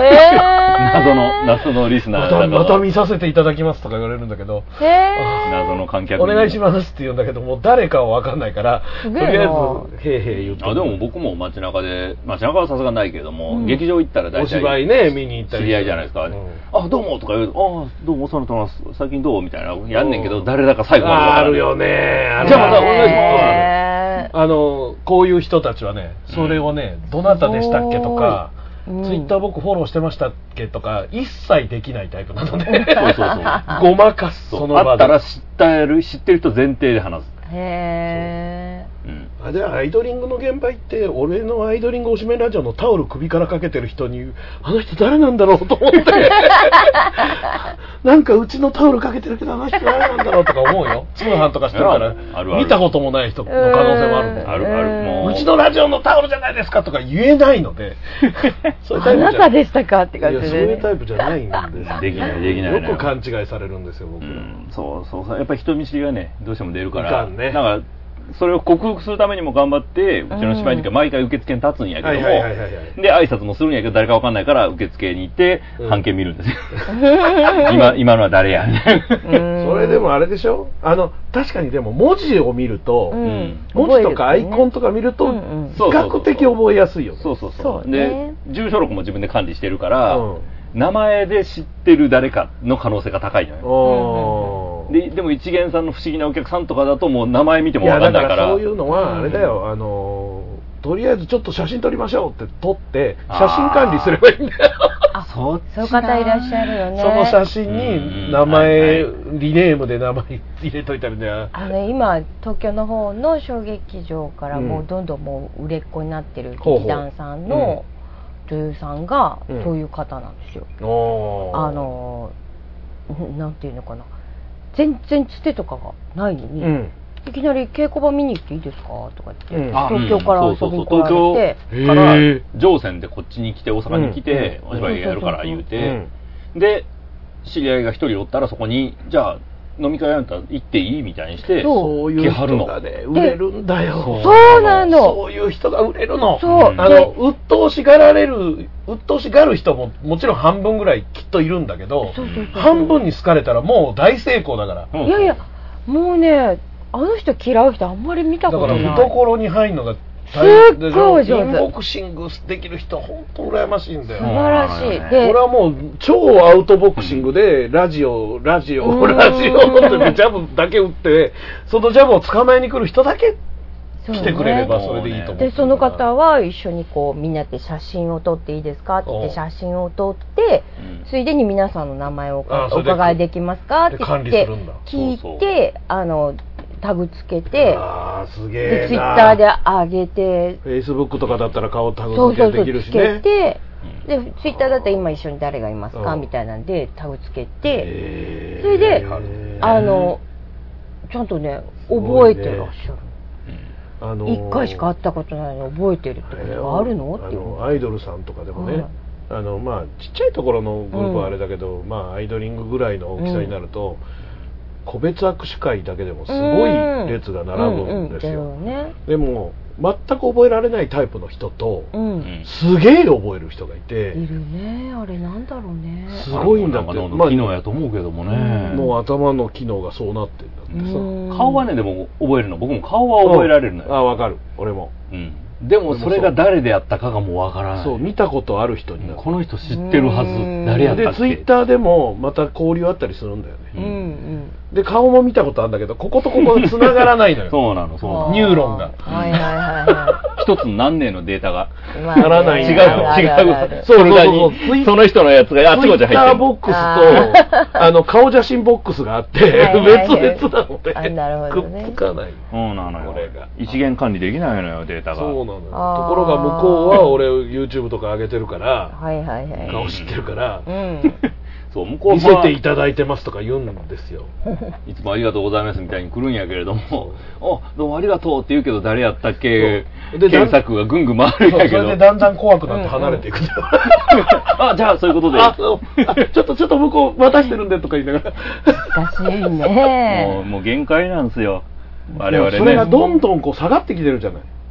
Speaker 2: 謎のリスナ
Speaker 1: ーまた見させていただきますとか言われるんだけど、
Speaker 2: 謎の観客
Speaker 1: お願いしますって言うんだけど、もう誰かはわかんないから、とりあえずへー言って。
Speaker 2: でも僕も街中はさすがないけれども、劇場行ったら大体
Speaker 1: お芝居ね見に行ったり
Speaker 2: 知り合いじゃないですか。あ、どうもとか言うと、どうもそのとます最近どうみたいなやんねんけど、誰だか最後まで
Speaker 1: あるよね。
Speaker 2: じゃあまたお願いし
Speaker 1: ます。こういう人たちはね、それをね、どなたでしたっけとか、ツイッター僕フォローしてましたっけとか一切できないタイプなので、ごまかす。
Speaker 2: その場であったら知ってる人前提で話す。
Speaker 3: へ
Speaker 1: ー。でアイドリングの現場行って、俺のアイドリングおしめラジオのタオル首からかけてる人に、あの人誰なんだろうと思ってなんかうちのタオルかけてるけどあの人誰なんだろうとか思うよ。通販とかしてるから見たこともない人の可能性もあるんで、うちのラジオのタオルじゃないですかとか言えないので
Speaker 3: そういうタイプあなたでしたかって感じで、
Speaker 1: そういうタイプじゃないんです
Speaker 2: できない
Speaker 1: よく勘違いされるんですよ僕ら。
Speaker 2: そうやっぱり人見知りがねどうしても出るから、なんかそれを克服するためにも頑張って、うちの芝居の時は毎回受付に立つんやけども、で挨拶もするんやけど誰かわかんないから受付に行って半券見るんですよ。今のは誰やみたいな。
Speaker 1: それでもあれでしょ、確かにでも文字を見ると、文字とかアイコンとか見ると比較的覚えやすいよね。
Speaker 2: そうで住所録も自分で管理してるから、名前で知ってる誰かの可能性が高いのよ。でも一元さんの不思議なお客さんとかだともう名前見ても分かんないから。
Speaker 1: だからそういうのはあれだよ、とりあえずちょっと写真撮りましょうって撮って写真管理すればいいんだよ。
Speaker 3: そういう方いらっしゃるよね。
Speaker 1: その写真に名前、リネームで名前入れといたりね。
Speaker 3: 今東京の方の小劇場からもうどんどんもう売れっ子になってる劇団さんの女優さんがそういう方なんですよ。なんていうのかな、全然つてとかがないのに、いきなり稽古場見に行っていいですかとか言って、東京から遊びに来られて、
Speaker 2: 東京から乗船でこっちに来て大阪に来てお芝居やるから言うて、で知り合いが一人おったらそこにじゃあ飲み会あんた行っていいみたいにして
Speaker 1: そういう人がね売れるんだよ。
Speaker 3: そうなの。
Speaker 1: そういう人が売れるの。鬱陶しがる人ももちろん半分ぐらいきっといるんだけど、半分に好かれたらもう大成功だから。
Speaker 3: いやいやもうね、あの人嫌う人あんまり見たことない。
Speaker 1: だから懐に入るのが
Speaker 3: すっごい上手。
Speaker 1: ボクシングできる人本当羨ましいんだよ。
Speaker 3: 素晴らしい。
Speaker 1: 俺はもう超アウトボクシングでラジオってジャブだけ打って、そのジャブを捕まえに来る人だけ来てくれればそれでいいと思う。
Speaker 3: でその方は一緒にこうみんなで写真を撮っていいですかって言って写真を撮って、ついでに皆さんの名前をお伺いできますかって言って聞いて、タグつけて、
Speaker 1: すげえな。
Speaker 3: でツイッターで上げて、
Speaker 1: フェイスブックとかだったら顔タグつけできるしね。
Speaker 3: つけて、でツイッターだったら今一緒に誰がいますかみたいなんでタグつけて、それでちゃんとね覚えてらっしゃる。1回しか会ったことないのに覚えてるってことがあるのっていう。
Speaker 1: アイドルさんとかでもね、ちっちゃいところのグループはあれだけど、アイドリングぐらいの大きさになると、個別握手会だけでもすごい列が並ぶんですよ。でも全く覚えられないタイプの人と、すげえ覚える人がいて、
Speaker 3: いるね。あれなんだろうね。
Speaker 1: すごいんだって。
Speaker 2: 機能やと思うけどもね。
Speaker 1: もう頭の機能がそうなってんだってさ。
Speaker 2: 顔はねでも覚えるの。僕も顔は覚えられるのよ。
Speaker 1: わかる。俺も。
Speaker 2: でもそれが誰でやったかがもうわからない。
Speaker 1: そう、見たことある人になる。
Speaker 2: この人知ってるはず。誰やったっけ。
Speaker 1: でツイッターでもまた交流あったりするんだよね。で顔も見たことあるんだけど、こことここが繋がらないのよ。
Speaker 2: そうなの。
Speaker 1: ニューロンが。
Speaker 2: 一つの何年のデータが
Speaker 1: ならない。
Speaker 2: 違う。その人のやつがあちこち入ってる。ツイッターボック
Speaker 1: スと顔写真ボックスがあって別々なのでくっつかない。
Speaker 2: そうなのよ。一元管理できないのよデータが。
Speaker 1: そうなのよ。ところが向こうは俺 YouTube とか上げてるから顔知ってるから。そう向こう見せていただいてますとか言うんですよ。
Speaker 2: いつもありがとうございますみたいに来るんやけれども、どうもありがとうって言うけど誰やったっけ検索がぐんぐん回るんやけど、
Speaker 1: それでだんだん怖くなって離れていく。
Speaker 2: じゃあそういうことで
Speaker 1: ちょっと向こう渡してるんでとか言いながら。
Speaker 3: 難しいね。
Speaker 2: もう限界なんですよ我々ね。
Speaker 1: それがどんどんこう下がってきてるじゃない。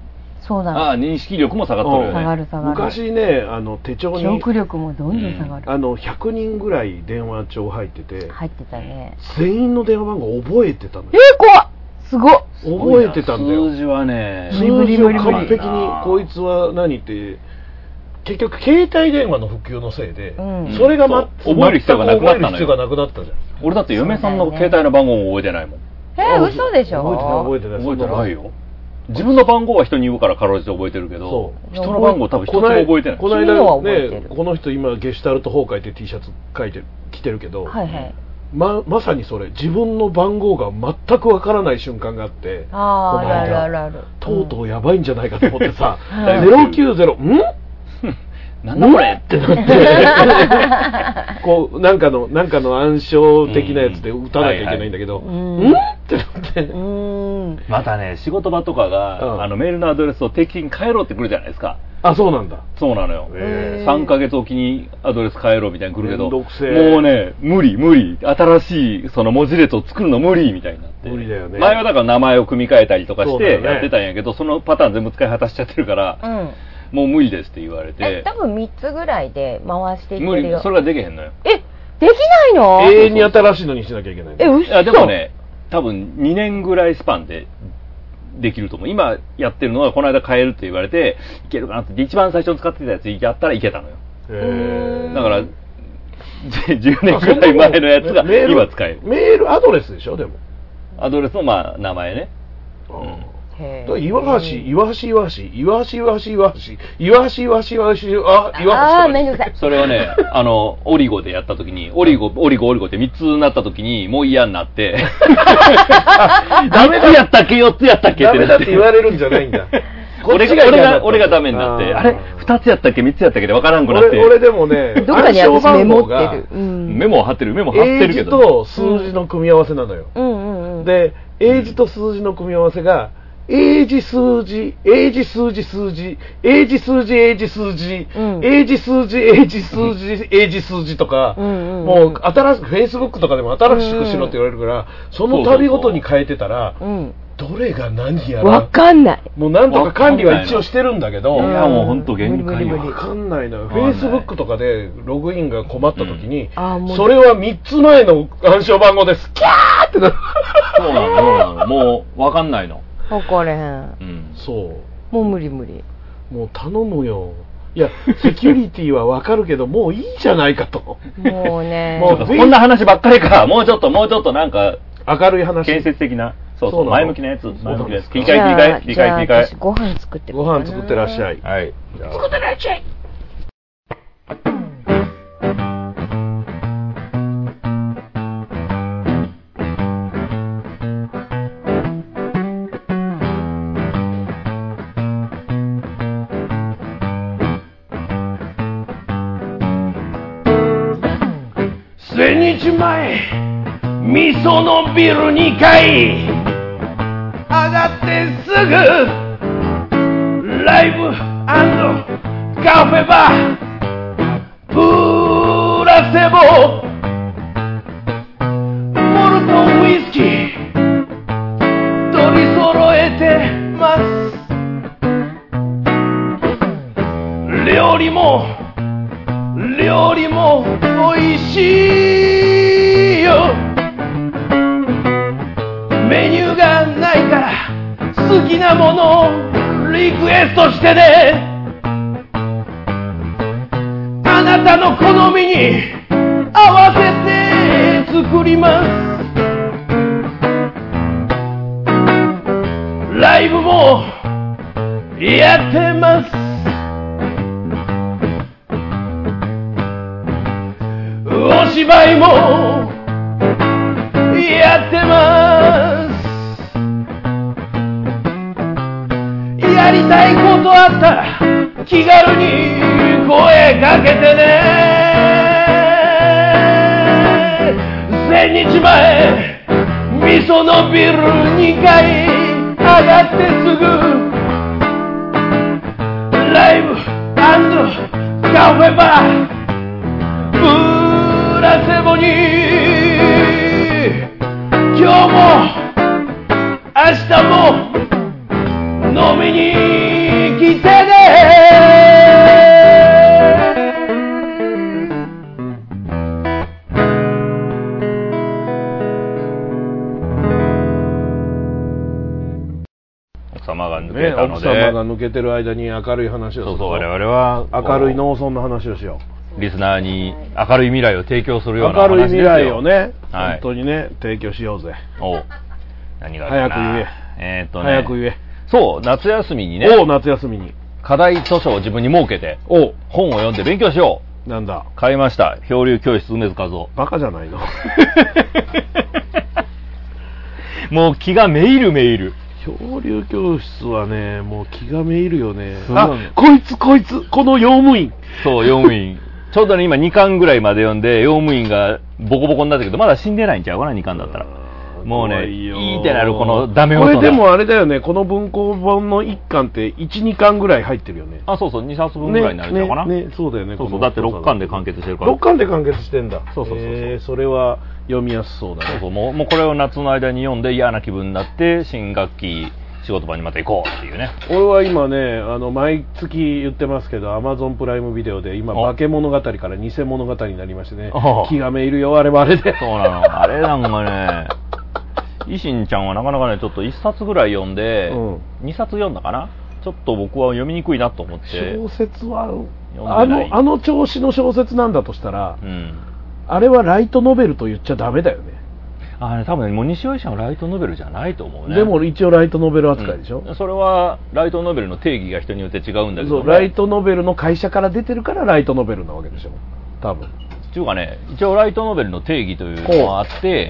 Speaker 3: そうだ。
Speaker 2: 認識力も下がってるよね。
Speaker 3: 下がる。
Speaker 1: 昔ね、手帳に
Speaker 3: 記憶力もどんどん下がる。
Speaker 1: 100人ぐらい電話帳入ってて。
Speaker 3: 入ってたね。
Speaker 1: 全員の電話番号覚えてたのよ。
Speaker 3: 怖っ。すごっ。
Speaker 1: 覚えてたんだよ。
Speaker 2: 数字はね、
Speaker 1: 数字を完璧にこいつは何って結局携帯電話の普及のせいで、それが
Speaker 2: 覚える必要がなくなったのよ。
Speaker 1: 必要がなくなったじゃん。
Speaker 2: 俺だって嫁さんの携帯の番号も覚えてないもん。
Speaker 3: 嘘でしょ。
Speaker 1: 覚えてない
Speaker 2: よ。自分の番号は人に言うからかろうじて覚えてるけど、人の番号多分一つも覚えてない。
Speaker 1: この間ね、この人今ゲシュタルト崩壊って T シャツ着てるけど、まさにそれ、自分の番号が全くわからない瞬間があって、
Speaker 3: ある。
Speaker 1: とうとうやばいんじゃないかと思ってさ、090、
Speaker 2: なんだこれ
Speaker 1: ってなってこうなんかの暗証的なやつで打たなきゃいけないんだけど、ってなって
Speaker 2: またね、仕事場とかが、メールのアドレスを定期的に変えろってくるじゃないですか。
Speaker 1: そうなんだ。
Speaker 2: そうなのよ。3ヶ月おきにアドレス変えろみたいに来るけど、も
Speaker 1: う
Speaker 2: ね、無理。新しいその文字列を作るの無理みたいになって。
Speaker 1: 無理だよね。
Speaker 2: 前はだから名前を組み替えたりとかしてやってたんやけど、そのパターン全部使い果たしちゃってるから、もう無理ですって言われて。
Speaker 3: 多分3つぐらいで回していってるよ。
Speaker 2: 無理、それはできへんのよ。
Speaker 3: できないの？
Speaker 1: 永遠に新しいのにしなきゃいけない。
Speaker 3: 嘘？
Speaker 2: でもね、多分2年ぐらいスパンでできると思う。今やってるのはこの間変えるって言われていけるかなって一番最初に使ってたやつやったらいけたのよ。だから10年ぐらい前のやつが今使える。
Speaker 1: メールアドレスでしょ。でも
Speaker 2: アドレスの名前ね。
Speaker 1: 岩橋
Speaker 3: めんどくさい。
Speaker 2: それはね、オリゴでやった時にオリゴって3つになった時にもう嫌になって3つやったっけ4つやったっけって
Speaker 1: ダメだって言われるんじゃないんだ。
Speaker 2: 俺がダメになって、あれ2つやったっけ3つやったっけで分からんくなって。
Speaker 1: 俺でもね、
Speaker 3: どっかに私メモってる。
Speaker 2: メモを貼ってるけど、
Speaker 1: 英字と数字の組み合わせなのよ。で、英字と数字の組み合わせが英字数字、英字数字数字、英字数字英字数字、英字数字英字数字英字数字とか、もう新しく Facebook とかでも新しくしろって言われるから、その度ごとに変えてたら、どれが何やら
Speaker 3: わかんない。
Speaker 1: もうなんとか管理は一応してるんだけど、
Speaker 2: いやもう本当限界
Speaker 1: わかんないのよ。Facebook とかでログインが困った時に、それは3つ前の暗証番号です。キャーってなる。
Speaker 2: そうなの。もうわかんないの。
Speaker 3: わかれへん。
Speaker 1: そう。
Speaker 3: もう無理。
Speaker 1: もう頼むよ。いや、セキュリティはわかるけど、もういいじゃないかと。
Speaker 3: もうね。
Speaker 2: こんな話ばっかりか。もうちょっとなんか
Speaker 1: 明るい話。
Speaker 2: 建設的な。そう前向きなやつ。切り替え。
Speaker 3: じゃあ私ご飯作って
Speaker 1: らっしゃい。
Speaker 2: はい。
Speaker 3: 作ってらっしゃい。
Speaker 1: 1000日前、味噌のビル2階上がってすぐライブ&カフェバープラセボモルトウイスキー取り揃えてます。料理も美味しいよ。メニューがないから好きなものをリクエストしてね。あなたの好みに合わせて作ります。ライブもやってます。お芝居もやってます。やりたいことあったら気軽に声かけてね。1000日前味噌のビル2階上がってすぐライブ&カフェバープラセボに今日も明日も飲みに
Speaker 2: 様が抜けたので、
Speaker 1: 奥様が抜けてる間に明るい話をすると。
Speaker 2: そうそう、我々は
Speaker 1: 明るい農村の話をしよ
Speaker 2: う。リスナーに明るい未来を提供するような話ですよ。
Speaker 1: 明るい未来をね、
Speaker 2: はい、
Speaker 1: 本当にね、提供しようぜ。
Speaker 2: おう、何があるかな。
Speaker 1: 早く言え。早く言え。
Speaker 2: そう、夏休みにね。
Speaker 1: 夏休みに。
Speaker 2: 課題図書を自分に設けて、本を読んで勉強しよう。
Speaker 1: なんだ。
Speaker 2: 買いました。漂流教室梅津和夫。
Speaker 1: バカじゃないの。
Speaker 2: もう気がめいるめいる。
Speaker 1: 漂流教室はね、もう気がめいるよね。あ、こいつ、この用務員。
Speaker 2: そう、用務員。ちょうどね、今2巻ぐらいまで読んで、用務員がボコボコになったけど、まだ死んでないんちゃうかな、2巻だったら。もうね、いいってなるこのダメ
Speaker 1: 音。これでもあれだよね、この文庫本の1巻って1、2巻ぐらい入ってるよね。
Speaker 2: あ、そうそう、2冊分ぐらいになるんちゃうかな。
Speaker 1: ね、そうだよね。
Speaker 2: そうそう、だって6巻で完結してるから。
Speaker 1: 6巻で完結してんだ。
Speaker 2: そうそう。
Speaker 1: それは読みやすそうだね。
Speaker 2: そうそう、もうこれを夏の間に読んで嫌な気分になって、新学期、仕事場にまた行こうっていうね。
Speaker 1: 俺は今ね、毎月言ってますけど、Amazon プライムビデオで今、化け物語から偽物語になりましてね、気がめいるよ、あれもあれで。
Speaker 2: そうなの。あれなんかね、維新ちゃんはなかなかね、ちょっと1冊ぐらい読んで、2冊読んだかな。ちょっと僕は読みにくいなと思って。
Speaker 1: 小説は、あの調子の小説なんだとしたら、あれはライトノベルと言っちゃダメだよね。
Speaker 2: 多分ね、もう西尾医者のライトノベルじゃないと思うね。
Speaker 1: でも一応ライトノベル扱いでしょ、
Speaker 2: それはライトノベルの定義が人によって違うんだけど、
Speaker 1: そう、ライトノベルの会社から出てるからライトノベルなわけでしょ、多分。
Speaker 2: っていうかね、一応ライトノベルの定義というのがあって、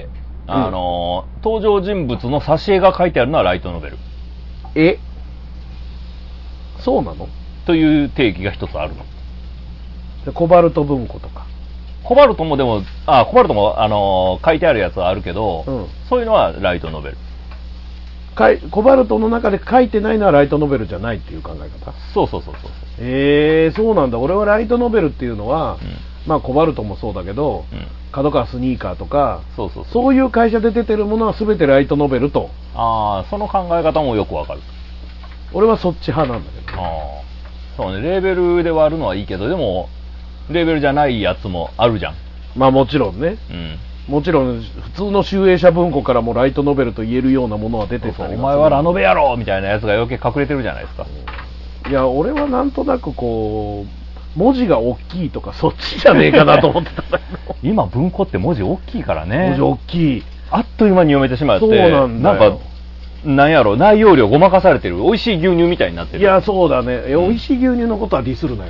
Speaker 2: 登場人物の挿絵が書いてあるのはライトノベル。
Speaker 1: そうなの？
Speaker 2: という定義が一つあるの。
Speaker 1: コバルト文庫とか。
Speaker 2: コバルトもでも、コバルトも、書いてあるやつはあるけど、そういうのはライトノベル。
Speaker 1: コバルトの中で書いてないのはライトノベルじゃないっていう考え方？
Speaker 2: そう。
Speaker 1: そうなんだ。俺はライトノベルっていうのは、まあコバルトもそうだけど、角川スニーカーとか、そういう会社で出てるものは全てライトノベルと。
Speaker 2: その考え方もよくわかる。
Speaker 1: 俺はそっち派なんだけど。
Speaker 2: そうね、レーベルで割るのはいいけど、でも、レーベルじゃないやつもあるじゃん。
Speaker 1: まあもちろんね。もちろん普通の集英社文庫からもライトノベルと言えるようなものは出てたり、
Speaker 2: お前はラノベやろみたいなやつが余計隠れてるじゃないですか。
Speaker 1: いや、俺はなんとなくこう文字が大きいとかそっちじゃねえかなと思ってたんだけど
Speaker 2: 今文庫って文字大きいからね。
Speaker 1: 文字大きい。
Speaker 2: あっという間に読めてしまって。
Speaker 1: そうなんだよ。
Speaker 2: なんやろ、内容量ごまかされてる美味しい牛乳みたいになってる。
Speaker 1: いや、そうだね。美味しい牛乳のことはディスるなよ。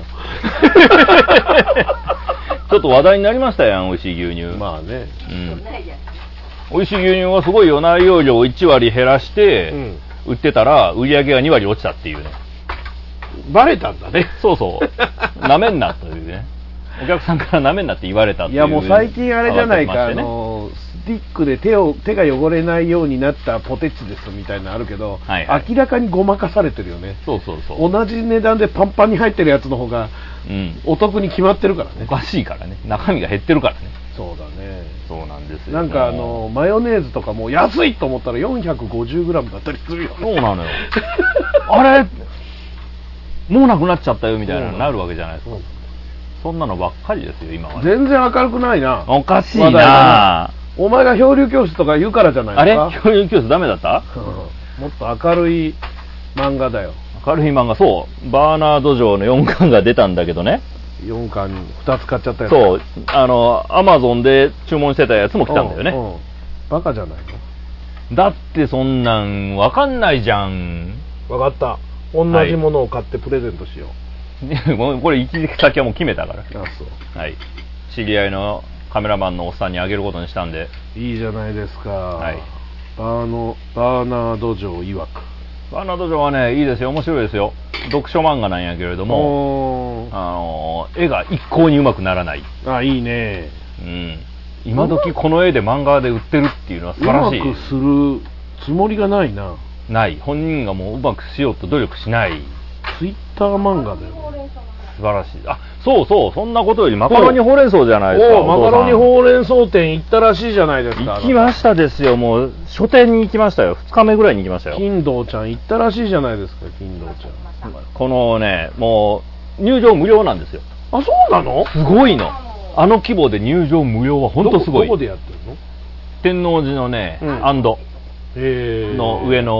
Speaker 2: ちょっと話題になりましたやん、美味しい牛乳。
Speaker 1: まあね。
Speaker 2: 美味しい牛乳はすごいよ、内容量を1割減らして、売ってたら売り上げが2割落ちたっていうね。
Speaker 1: バレたんだね。
Speaker 2: そうなめんなというね。お客さんからなめんなって言われたっていう。
Speaker 1: いや、もう最近あれじゃないか、スティックで手が汚れないようになったポテチですみたいなのあるけど、明らかにごまかされてるよね。
Speaker 2: そう。
Speaker 1: 同じ値段でパンパンに入ってるやつの方が、お得に決まってるからね。
Speaker 2: おかしいからね。中身が減ってるからね。
Speaker 1: そうだね。
Speaker 2: そうなんですよ。
Speaker 1: なんかマヨネーズとかも安いと思ったら 450g だったりするよね。
Speaker 2: そうなのよ。あれもうなくなっちゃったよみたいなのになるわけじゃないですか。そんなのばっかりですよ、今は。
Speaker 1: 全然明るくないな。
Speaker 2: おかしいな。
Speaker 1: お前が漂流教室とか言うからじゃないのか。
Speaker 2: あれ漂流教室ダメだった？
Speaker 1: もっと明るい漫画だよ。
Speaker 2: 明るい漫画、そう。バーナード城の4巻が出たんだけどね。
Speaker 1: 4巻2つ買っちゃったやつ。
Speaker 2: そう。アマゾンで注文してたやつも来たんだよね。
Speaker 1: バカじゃないの？
Speaker 2: だってそんなんわかんないじゃん。
Speaker 1: わかった。同じものを買ってプレゼントしよう。
Speaker 2: これ一時先はもう決めたから。
Speaker 1: そう。
Speaker 2: はい。知り合いのカメラマンのおっさんにあげることにしたんで。
Speaker 1: いいじゃないですか。
Speaker 2: はい。
Speaker 1: バーナード城曰く。
Speaker 2: バーナード城はね、いいですよ、面白いですよ。読書漫画なんやけれども、絵が一向にうまくならない。
Speaker 1: いいね。
Speaker 2: 今時この絵で漫画で売ってるっていうのは素晴らしい。
Speaker 1: うまくするつもりがないな。
Speaker 2: ない。本人がもううまくしようと努力しない。
Speaker 1: ツイッター漫画だよ。
Speaker 2: 素晴らしい。そう、そんなことよりマカロニほうれん草じゃないですか。
Speaker 1: マカロニほうれん草店行ったらしいじゃないですか。
Speaker 2: 行きましたですよ。もう書店に行きましたよ。2日目ぐらいに行きましたよ。
Speaker 1: 金堂ちゃん行ったらしいじゃないですか。金堂ちゃん。
Speaker 2: このね、もう入場無料なんですよ。
Speaker 1: そうなの？
Speaker 2: すごいの。規模で入場無料は本当すごい。
Speaker 1: どこでやってるの？
Speaker 2: 天王寺のね、アンドの上の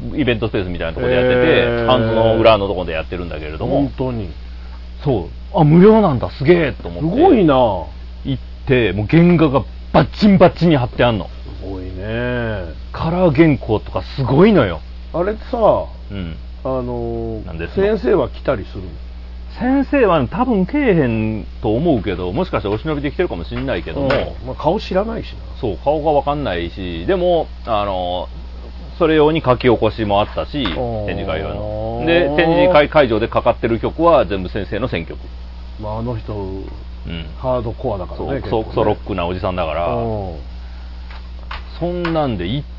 Speaker 2: イベントスペースみたいなところでやってて、ハンズの裏のところでやってるんだけれども、
Speaker 1: 本当に
Speaker 2: そう無料なんだすげえと思って
Speaker 1: すごいな。
Speaker 2: 行ってもう原画がバッチンバッチンに貼ってあんの。
Speaker 1: すごいね。
Speaker 2: カラー原稿とかすごいのよ。
Speaker 1: あれさ、
Speaker 2: なんです
Speaker 1: 先生は来たりするの？
Speaker 2: 先生は多分けえへんと思うけど、もしかしたらお忍びで来てるかもしれないけども、
Speaker 1: 顔知らないしな。
Speaker 2: そう顔が分かんないし、でもそれ用に書き起こしもあったし、展示会用ので展示会会場でかかってる曲は全部先生の選曲。
Speaker 1: あの人、ハードコアだからね。
Speaker 2: そうクソロックなおじさんだから、そんなんで行って、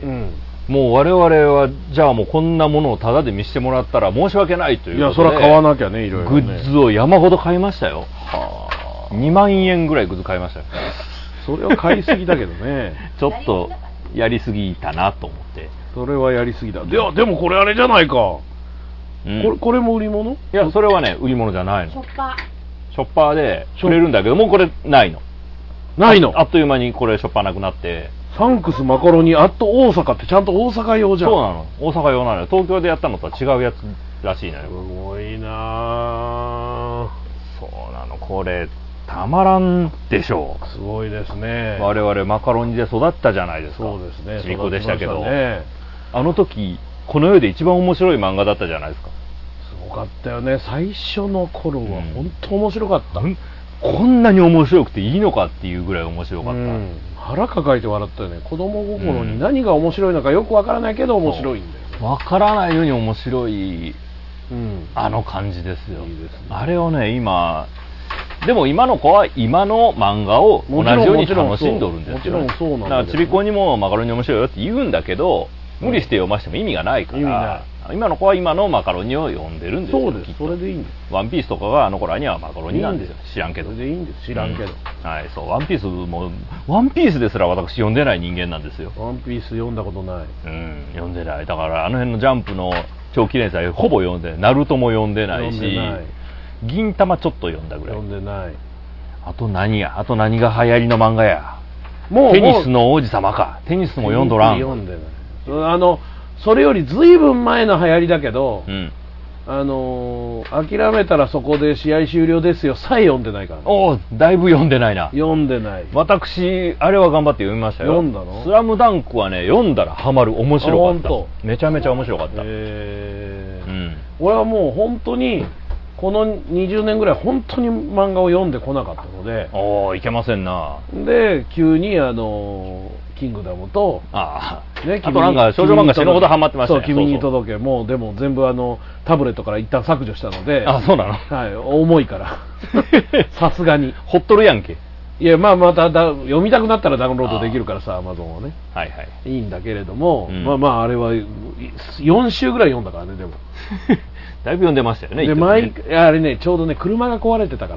Speaker 2: もう我々はじゃあもうこんなものをタダで見せてもらったら申し訳ないということで、
Speaker 1: いやそれは買わなきゃね、いろいろね、
Speaker 2: グッズを山ほど買いましたよ。2万円ぐらいグッズ買いましたよ。
Speaker 1: それは買いすぎだけどね。
Speaker 2: ちょっとやりすぎたなと思って。
Speaker 1: それはやりすぎだ。でもこれあれじゃないか、これも売り物？
Speaker 2: いやそれはね売り物じゃないの。ショッパーで売れるんだけども、これないの。あっという間にこれショッパーなくなって。
Speaker 1: サンクスマカロニアット大阪ってちゃんと大阪用じゃん。
Speaker 2: そうなの、大阪用なのよ。東京でやったのとは違うやつらしいのよ。
Speaker 1: すごいな。
Speaker 2: そうなの、これたまらんでしょう。
Speaker 1: すごいですね。
Speaker 2: 我々マカロニで育ったじゃないですか。
Speaker 1: そうですね、
Speaker 2: ちびっこでしたけど、あの時この世で一番面白い漫画だったじゃないですか。
Speaker 1: すごかったよね。最初の頃は本当面白かった、
Speaker 2: こんなに面白くていいのかっていうぐらい面白かった、
Speaker 1: 腹抱えて笑ったよね。子供心に何が面白いのかよくわからないけど面白いんだよね。
Speaker 2: わからないのに面白い、あの感じですよ。いいですね。あれをねでも今の子は今の漫画を同じように楽しんどるんですよ。
Speaker 1: もちろんそうなんだけど、
Speaker 2: だからちびっこにもマカロニ面白いよって言うんだけど、無理して読ませても意味がないから、今の子は今のマカロニを読んでるんですよ。
Speaker 1: そうです、それでいいんです。
Speaker 2: ワンピースとかがあの頃にはマカロニなんですよ。知らんけど。
Speaker 1: それでいいんです。知らんけど、
Speaker 2: はい、そう、ワンピースですら私読んでない人間なんですよ。
Speaker 1: ワンピース読んだことない。
Speaker 2: 読んでない。だからあの辺のジャンプの長期連載ほぼ読んでない。ナルトも読んでないし、銀魂ちょっと読んだぐらい。
Speaker 1: 読んでない。
Speaker 2: あと何が流行りの漫画や。テニスの王子様か。テニスも読んどらん。
Speaker 1: 読んでない。それよりずいぶん前の流行りだけど、諦めたらそこで試合終了ですよさえ読んでないから、ね、
Speaker 2: だいぶ読んでないな。
Speaker 1: 読んでない。
Speaker 2: 私あれは頑張って読みましたよ。
Speaker 1: 読んだの？
Speaker 2: スラムダンクはね読んだらハマる。面白かった。めちゃめちゃ面白かった。俺はもう本当にこの20年ぐらい本当に漫画を読んでこなかったので、 いけませんな。
Speaker 1: で急にキングダムと、
Speaker 2: あとなんか少女漫画死ぬほどハマってましたね。
Speaker 1: そう、君に届け。もうでも全部タブレットから一旦削除したので。
Speaker 2: そうなの。
Speaker 1: はい、重いからさすがに
Speaker 2: ほっとるやんけ。
Speaker 1: いやまた読みたくなったらダウンロードできるからさ、アマゾンはね、いいんだけれども、あれは4週ぐらい読んだからね。でも
Speaker 2: だいぶ読んでましたよね。
Speaker 1: であれね、ちょうどね車が壊れてたから。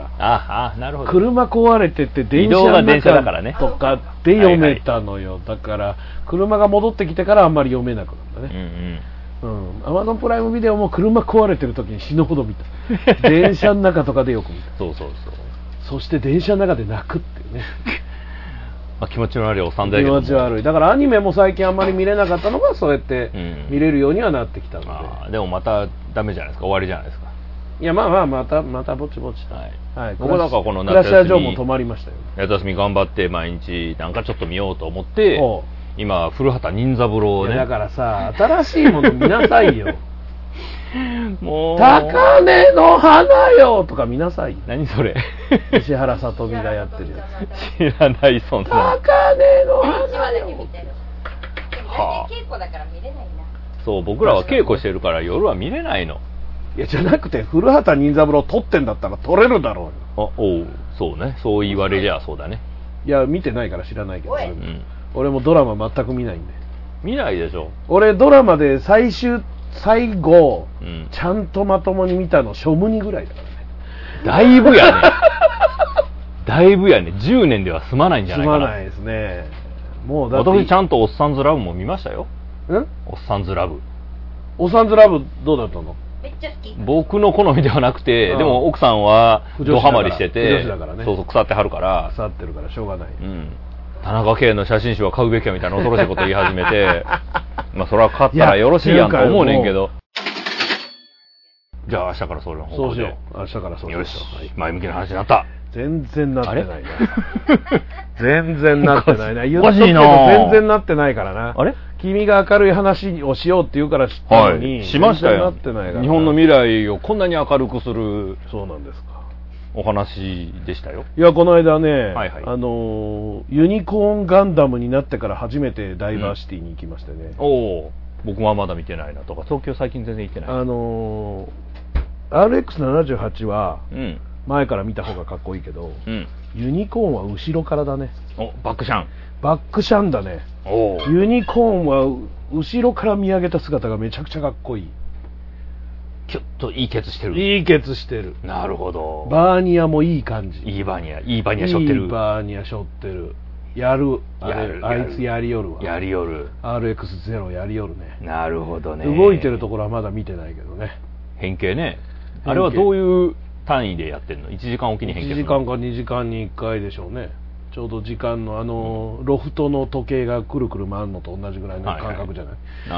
Speaker 2: なるほど。
Speaker 1: 車壊れてて電車の中とかで読めたのよ。だから車が戻ってきてからあんまり読めなくなったね。アマゾンプライムビデオも車壊れてる時に死ぬほど見た。電車の中とかでよく見た。
Speaker 2: そう
Speaker 1: そして電車の中で泣くっていうね
Speaker 2: 気持ちの悪いおっさんだけど。
Speaker 1: 気持ち悪い。だからアニメも最近あんまり見れなかったのがそうやって見れるようにはなってきたので。
Speaker 2: でもまたダメじゃないですか。終わりじゃないですか。
Speaker 1: いやまたぼちぼち。
Speaker 2: 僕だからこの
Speaker 1: 夏休みも止まりましたよ。
Speaker 2: 夏休み頑張って毎日なんかちょっと見ようと思って今古畑任三郎をね。
Speaker 1: だからさ、新しいもの見なさいよ。
Speaker 2: もう
Speaker 1: 高嶺の花よとか見なさいよ。
Speaker 2: 何それ。
Speaker 1: 石原さとみがやってるや
Speaker 2: つ。知らない。そんな
Speaker 1: 高嶺の花よ。
Speaker 5: 稽古だから見れないな。
Speaker 2: そう僕らは稽古してるから夜は見れないの。
Speaker 1: いやじゃなくて古畑任三郎撮ってんだったら撮れるだろうよ。
Speaker 2: そうね。そう言われりゃそうだね。
Speaker 1: いや見てないから知らないけど、俺もドラマ全く見ないんで。
Speaker 2: 見ないでしょ。
Speaker 1: 俺ドラマで最後、ちゃんとまともに見たのショムニぐらいだからね。
Speaker 2: だいぶやね。だいぶやね。10年では済まないんじゃないかな。
Speaker 1: 済まないですね。もうだって
Speaker 2: 私ちゃんとおっさんずラブも見ましたよ。おっさんずラブ。
Speaker 1: おっさんずラブどうだったの？
Speaker 5: めっちゃ好き。
Speaker 2: 僕の好みではなくて、でも奥さんはドハマりしてて、そう腐ってはるから。
Speaker 1: 腐ってるからしょうがない。
Speaker 2: 田中圭の写真集は買うべきやみたいな恐ろしいこと言い始めてまあそれは勝ったらよろしいやんと思うねんけど。じゃあ明日からそれの方向で。
Speaker 1: そうしよう。明日からそうしよう。
Speaker 2: よし、前向きな話になった。
Speaker 1: 全然なってないな。全然なってないな。
Speaker 2: おかしいな。
Speaker 1: 全然なってないからな。
Speaker 2: あれ？
Speaker 1: 君が明るい話をしようって言うから知ったのに、
Speaker 2: しましたよ。
Speaker 1: なってないから。
Speaker 2: 日本の未来をこんなに明るくする。
Speaker 1: そうなんですか。
Speaker 2: お話でしたよ。
Speaker 1: いや、この間ね、ユニコーンガンダムになってから初めてダイバーシティに行きましてね。
Speaker 2: おお、僕はまだ見てないなとか、東京最近全然行ってない。
Speaker 1: RX78 は前から見た方がかっこいいけど、ユニコーンは後ろからだね。
Speaker 2: お、バックシャン。
Speaker 1: バックシャンだね。ユニコーンは後ろから見上げた姿がめちゃくちゃかっこいい。
Speaker 2: キュッといいケツしてる。
Speaker 1: いいケツしてる。
Speaker 2: なるほど。
Speaker 1: バーニアもいい感じ。
Speaker 2: いいバーニア背負ってる。
Speaker 1: いいバーニア背負ってる。やる。あいつやりよるわ。
Speaker 2: やりよる。
Speaker 1: RX0 やりよるね。
Speaker 2: なるほどね。
Speaker 1: 動いてるところはまだ見てないけどね。
Speaker 2: 変形ね。あれはどういう単位でやってんの？1時間おきに変形するの？
Speaker 1: 1時間か2時間に1回でしょうね。ちょうど時間のロフトの時計がくるくる回るのと同じぐらいの感覚じゃない？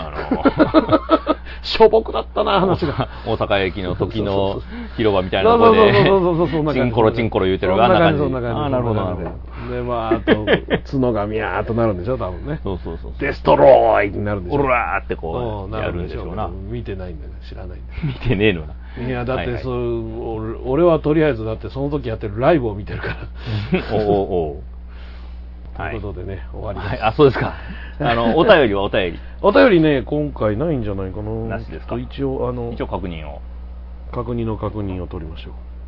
Speaker 1: しょぼくだったな話が。
Speaker 2: 大阪駅の時の広場みたいなところでチンコロチンコロ言うてるあんな感じ。
Speaker 1: そんな感じ。
Speaker 2: なるほど。
Speaker 1: でまああと角がミャーっとなるんでしょ多分ね。
Speaker 2: そう。
Speaker 1: デストロイになるんでしょ。
Speaker 2: オラーってこうやるんでしょうな。
Speaker 1: 見てないんだよね知らないんだよ。
Speaker 2: 見てねえのな。
Speaker 1: いやだって俺はとりあえずだってその時やってるライブを見てるから。
Speaker 2: お。
Speaker 1: ということでね、終わりです。
Speaker 2: あ、そうですか。お便りはお便り。
Speaker 1: お便りね、今回ないんじゃないかな。
Speaker 2: なしですか。
Speaker 1: 一応
Speaker 2: 確認を
Speaker 1: 取りましょ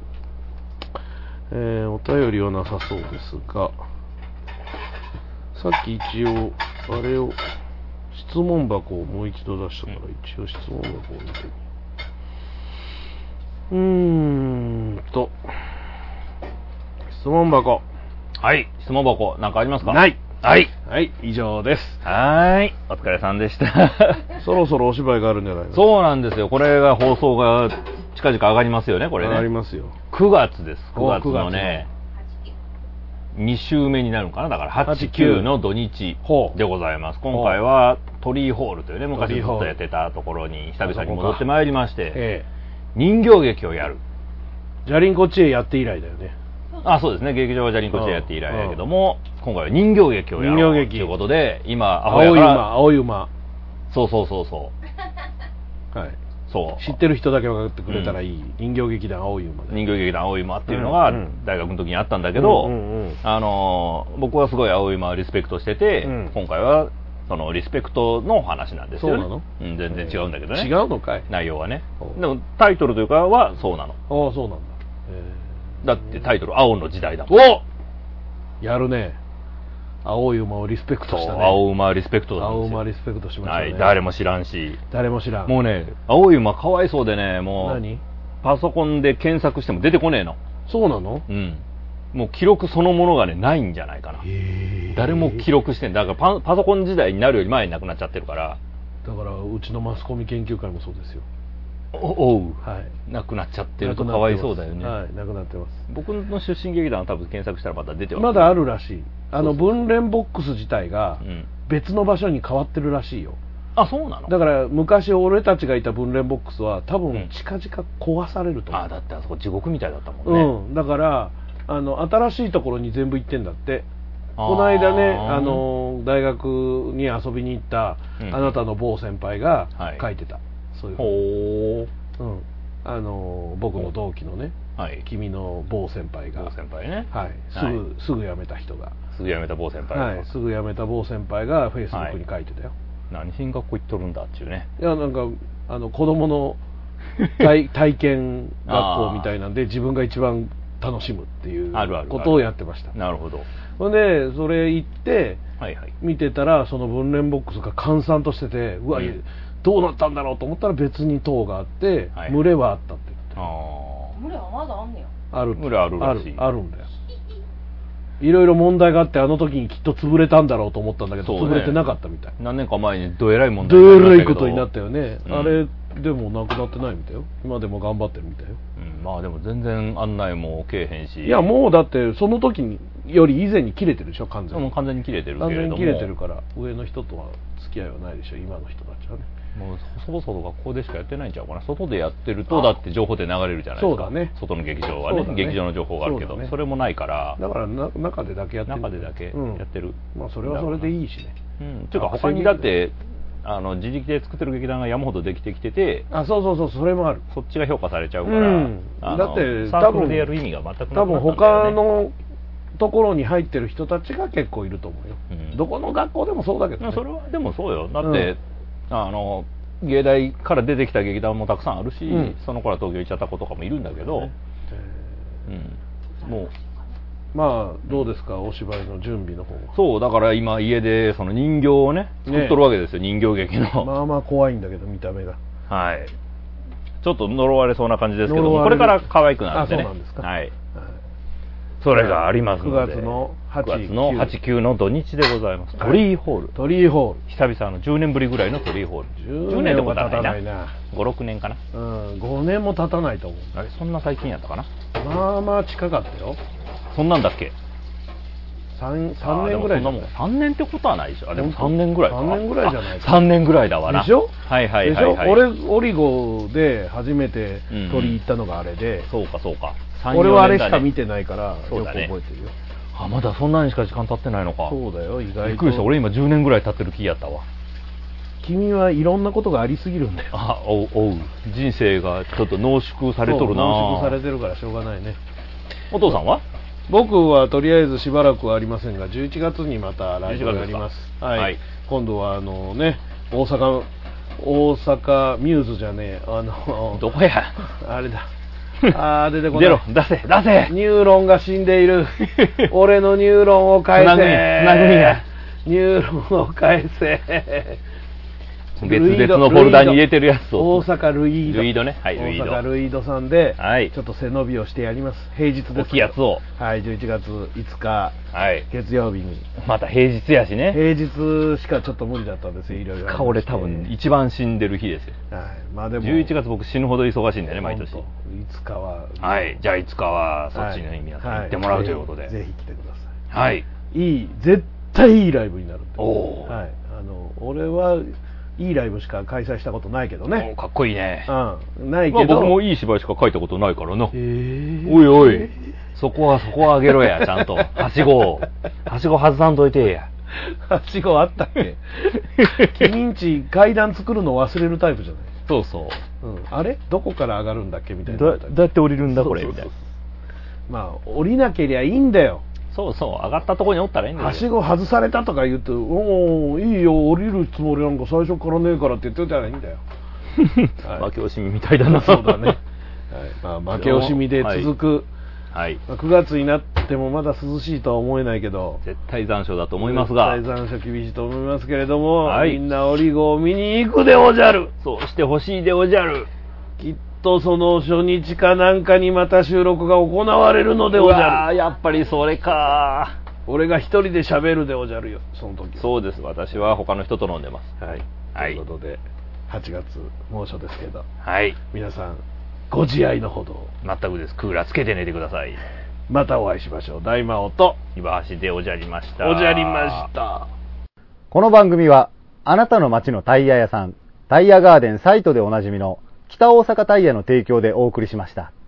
Speaker 1: う。お便りはなさそうですが、さっき一応あれを質問箱をもう一度出したから、一応質問箱を見てみよう。質問箱。
Speaker 2: はい、質問箱なんかありますか？
Speaker 1: ない。
Speaker 2: はい、
Speaker 1: 以上です。
Speaker 2: はい、お疲れさんでした。
Speaker 1: そろそろお芝居があるんじゃないの？
Speaker 2: そうなんですよ。これが放送が近々上がりますよね、これね。
Speaker 1: 上がりますよ。
Speaker 2: 9月です。9月のね、2週目になるのかな。だから8、9の土日でございます。今回は鳥居ホールというね、昔ずっとやってたところに久々に戻ってまいりまして、人形劇をやる。
Speaker 1: ジャリンコチエやって以来だよね。
Speaker 2: あ、そうですね。劇場はジャリンコチエやって以来だけども、今回は人形劇をやろうということで、今
Speaker 1: 青い馬。
Speaker 2: そう。
Speaker 1: はい。
Speaker 2: そう。
Speaker 1: 知ってる人だけ分かってくれたらいい。人形劇団青い馬。
Speaker 2: 人形劇団青い馬っていうのが大学の時にあったんだけど、僕はすごい青い馬をリスペクトしてて、今回はそのリスペクトの話なんですよね。
Speaker 1: そうなの？
Speaker 2: 全然違うんだけどね。
Speaker 1: 違うのかい？
Speaker 2: 内容はね。でもタイトルというかはそうなの。
Speaker 1: ああ、そうなんだ。
Speaker 2: だってタイトル青の時代だもん。
Speaker 1: お！やるね。青い馬をリスペクトしたね。
Speaker 2: 青馬リスペクトだ。
Speaker 1: 青馬リスペクトしましたね。
Speaker 2: はい、誰も知らんし。
Speaker 1: 誰も知らん。
Speaker 2: もうね、青い馬かわいそうでね、もう
Speaker 1: 何？
Speaker 2: パソコンで検索しても出てこねえの。
Speaker 1: そうなの？
Speaker 2: うん。もう記録そのものがねないんじゃないかな。誰も記録してんだからパソコン時代になるより前になくなっちゃってるから。
Speaker 1: だからうちのマスコミ研究会もそうですよ。
Speaker 2: おう、
Speaker 1: はい、
Speaker 2: なくなっちゃってるとかわいそうだよね。
Speaker 1: はい、なくなってます。
Speaker 2: 僕の出身劇団は多分検索したらまだ出て
Speaker 1: まだあるらしい。分連ボックス自体が別の場所に変わってるらしいよ。
Speaker 2: あ、そうなの？
Speaker 1: だから昔俺たちがいた分連ボックスは多分近々壊されると思う。
Speaker 2: だってあそこ地獄みたいだったもんね。
Speaker 1: だから新しいところに全部行ってんだって。この間ね大学に遊びに行ったあなたの某先輩が書いてた。そういう僕の同期のね、君の某先輩が、すぐ辞めた人が、
Speaker 2: すぐ辞めた某先輩が、
Speaker 1: すぐ辞めた某先輩がフェイスブックに書いてたよ。
Speaker 2: 何進学校行っとるんだっていうね。
Speaker 1: いやなんか子供の体験学校みたいなんで自分が一番楽しむっていうことをやってました。
Speaker 2: なるほど。
Speaker 1: ほんでそれ行って見てたらその分連ボックスが閑散としてて、うわ、どうなったんだろうと思ったら別に塔があって、群れはあったって言って。
Speaker 5: 群れはまだあんねや。
Speaker 2: 群れあるらしい。
Speaker 1: あるんだよ。いろいろ問題があってあの時にきっと潰れたんだろうと思ったんだけど、潰れてなかったみたい。
Speaker 2: 何年か前にどえらい問題になったけど。
Speaker 1: どえらいことになったよね。あれでもなくなってないみたいよ。今でも頑張ってるみたいよ。
Speaker 2: まあでも全然案内もけえへんし。
Speaker 1: いやもうだってその時より以前に切れてるでしょ完全に。
Speaker 2: 完全に切れてるけれども。
Speaker 1: 完全に切れてるから上の人とは付き合いはないでしょ今の人たちはね。
Speaker 2: もう細々と学校でしかやってないんちゃうかな。外でやってるとだって情報で流れるじゃないですか。
Speaker 1: そうだね。
Speaker 2: 外の劇場はね、劇場の情報があるけど、それもないから。
Speaker 1: だから中でだけやってる。
Speaker 2: 中でだけやってる。
Speaker 1: まあそれはそれでいいしね。
Speaker 2: っていうか他にだって自力で作ってる劇団が山ほどできてきてて、
Speaker 1: そうそれもある。
Speaker 2: そっちが評価されちゃうから、
Speaker 1: だって
Speaker 2: サークルでやる意味が全くなくなったんだよね。
Speaker 1: 多分他のところに入ってる人たちが結構いると思うよ。どこの学校でもそうだけどね。
Speaker 2: それはでもそうよ。だって芸大から出てきた劇団もたくさんあるし、その子ら東京行っちゃった子とかもいるんだけど、もう
Speaker 1: まあどうですかお芝居の準備の方は。
Speaker 2: そうだから今家でその人形をね作っとるわけですよ、人形劇の。
Speaker 1: まあまあ怖いんだけど見た目が。
Speaker 2: はい。ちょっと呪われそうな感じですけども、これから可愛くなってね。
Speaker 1: そうなんですか。
Speaker 2: はい。それがありますので。
Speaker 1: 9月の8、
Speaker 2: 9の土日でございます。鳥居ホール。
Speaker 1: 鳥居ホール。
Speaker 2: 久々の10年ぶりぐらいの鳥居ホール。10年でも経たないな。5、6年かな。
Speaker 1: 5年も経たないと思う。
Speaker 2: あれそんな最近やったかな。
Speaker 1: まあまあ近かったよ。
Speaker 2: そんなんだっけ。
Speaker 1: 3年ぐらい。
Speaker 2: 3年ってことはないでしょ。でも3年ぐらいか。
Speaker 1: 3年ぐらいじゃないか。
Speaker 2: 3年ぐらいだわな。
Speaker 1: でしょ。
Speaker 2: はいはいはいはい。
Speaker 1: 俺オリゴで初めて鳥居行ったのがあれで。
Speaker 2: そうかそうか。
Speaker 1: 俺はあれしか見てないからよく覚えてるよ。
Speaker 2: あ、まだそんなにしか時間経ってないのか。
Speaker 1: そうだよ、意外と。
Speaker 2: びっくりした。俺今10年ぐらい経ってる気やったわ。
Speaker 1: 君はいろんなことがありすぎるんだよ。
Speaker 2: おう人生がちょっと濃縮されとるな。
Speaker 1: 濃縮されてるからしょうがないね。
Speaker 2: お父さんは？
Speaker 1: 僕はとりあえずしばらくはありませんが、11月にまたライブがあります。はい。今度はね、大阪ミューズじゃねえ、
Speaker 2: どこや？
Speaker 1: あれだ。出てこない。
Speaker 2: 出せ
Speaker 1: ニューロンが死んでいる。俺のニューロンを返せ。
Speaker 2: つなぐんや。
Speaker 1: ニューロンを返せ。
Speaker 2: 別々のフォルダに入れてるやつを。
Speaker 1: 大阪ルイード。
Speaker 2: ルイードね。はい、
Speaker 1: 大阪ルイードさんで、
Speaker 2: はい、
Speaker 1: ちょっと背伸びをしてやります。平日です。
Speaker 2: 大きいやつを。
Speaker 1: はい、11月5日、
Speaker 2: はい、
Speaker 1: 月曜日に。
Speaker 2: また平日やしね。
Speaker 1: 平日しかちょっと無理だったんですよ、いろいろ。
Speaker 2: 俺多分一番死んでる日ですよ。
Speaker 1: はい。まあでも。
Speaker 2: 11月僕死ぬほど忙しいんだよね、毎年。
Speaker 1: 5日は。
Speaker 2: はい。じゃあ5日はそっちの皆さん行ってもらうということで。
Speaker 1: ぜひ来てくださ
Speaker 2: い。はい。
Speaker 1: 絶対いいライブになる。
Speaker 2: おー。
Speaker 1: はい。俺はいいライブしか開催したことないけどね。
Speaker 2: かっこいいね。
Speaker 1: ないけど。
Speaker 2: 僕もいい芝居しか書いたことないからな。おいおい。そこは上げろや、ちゃんと。はしご外さんといてや。
Speaker 1: はしごあったっけ？君んち階段作るの忘れるタイプじゃない？
Speaker 2: そうそう。
Speaker 1: あれ？どこから上がるんだっけみたいな。
Speaker 2: どうやって降りるんだこれみたいな。
Speaker 1: まあ降りなけりゃいいんだよ。
Speaker 2: そう上がったところにおったらいいんだよ。
Speaker 1: はしご外されたとか言うと、おーいいよ降りるつもりなんか最初からねえからって言ってたらいいんだよ。
Speaker 2: 負け惜しみみたいだな。
Speaker 1: そうだね。負け惜しみで続く。
Speaker 2: はい。
Speaker 1: 9月になってもまだ涼しいとは思えないけど、
Speaker 2: 絶対残暑だと思いますが、
Speaker 1: 絶対残暑厳しいと思いますけれども、みんなオリゴを見に行くでおじゃる。
Speaker 2: そうしてほしいでおじゃる。
Speaker 1: きっとその初日かなんかにまた収録が行われるのでおじゃる。
Speaker 2: やっぱりそれか。
Speaker 1: 俺が一人で喋るでおじゃるよ、その時。
Speaker 2: そうです。私は他の人と飲んでます。
Speaker 1: はい。ということで8月猛暑ですけど、
Speaker 2: はい。
Speaker 1: 皆さんご自愛のほど。
Speaker 2: 全くです。クーラーつけて寝てください。
Speaker 1: またお会いしましょう。大魔王と
Speaker 2: 岩橋でおじゃりました。
Speaker 1: おじゃりました。
Speaker 9: この番組はあなたの街のタイヤ屋さん、タイヤガーデンサイトでおなじみの北大阪タイヤの提供でお送りしました。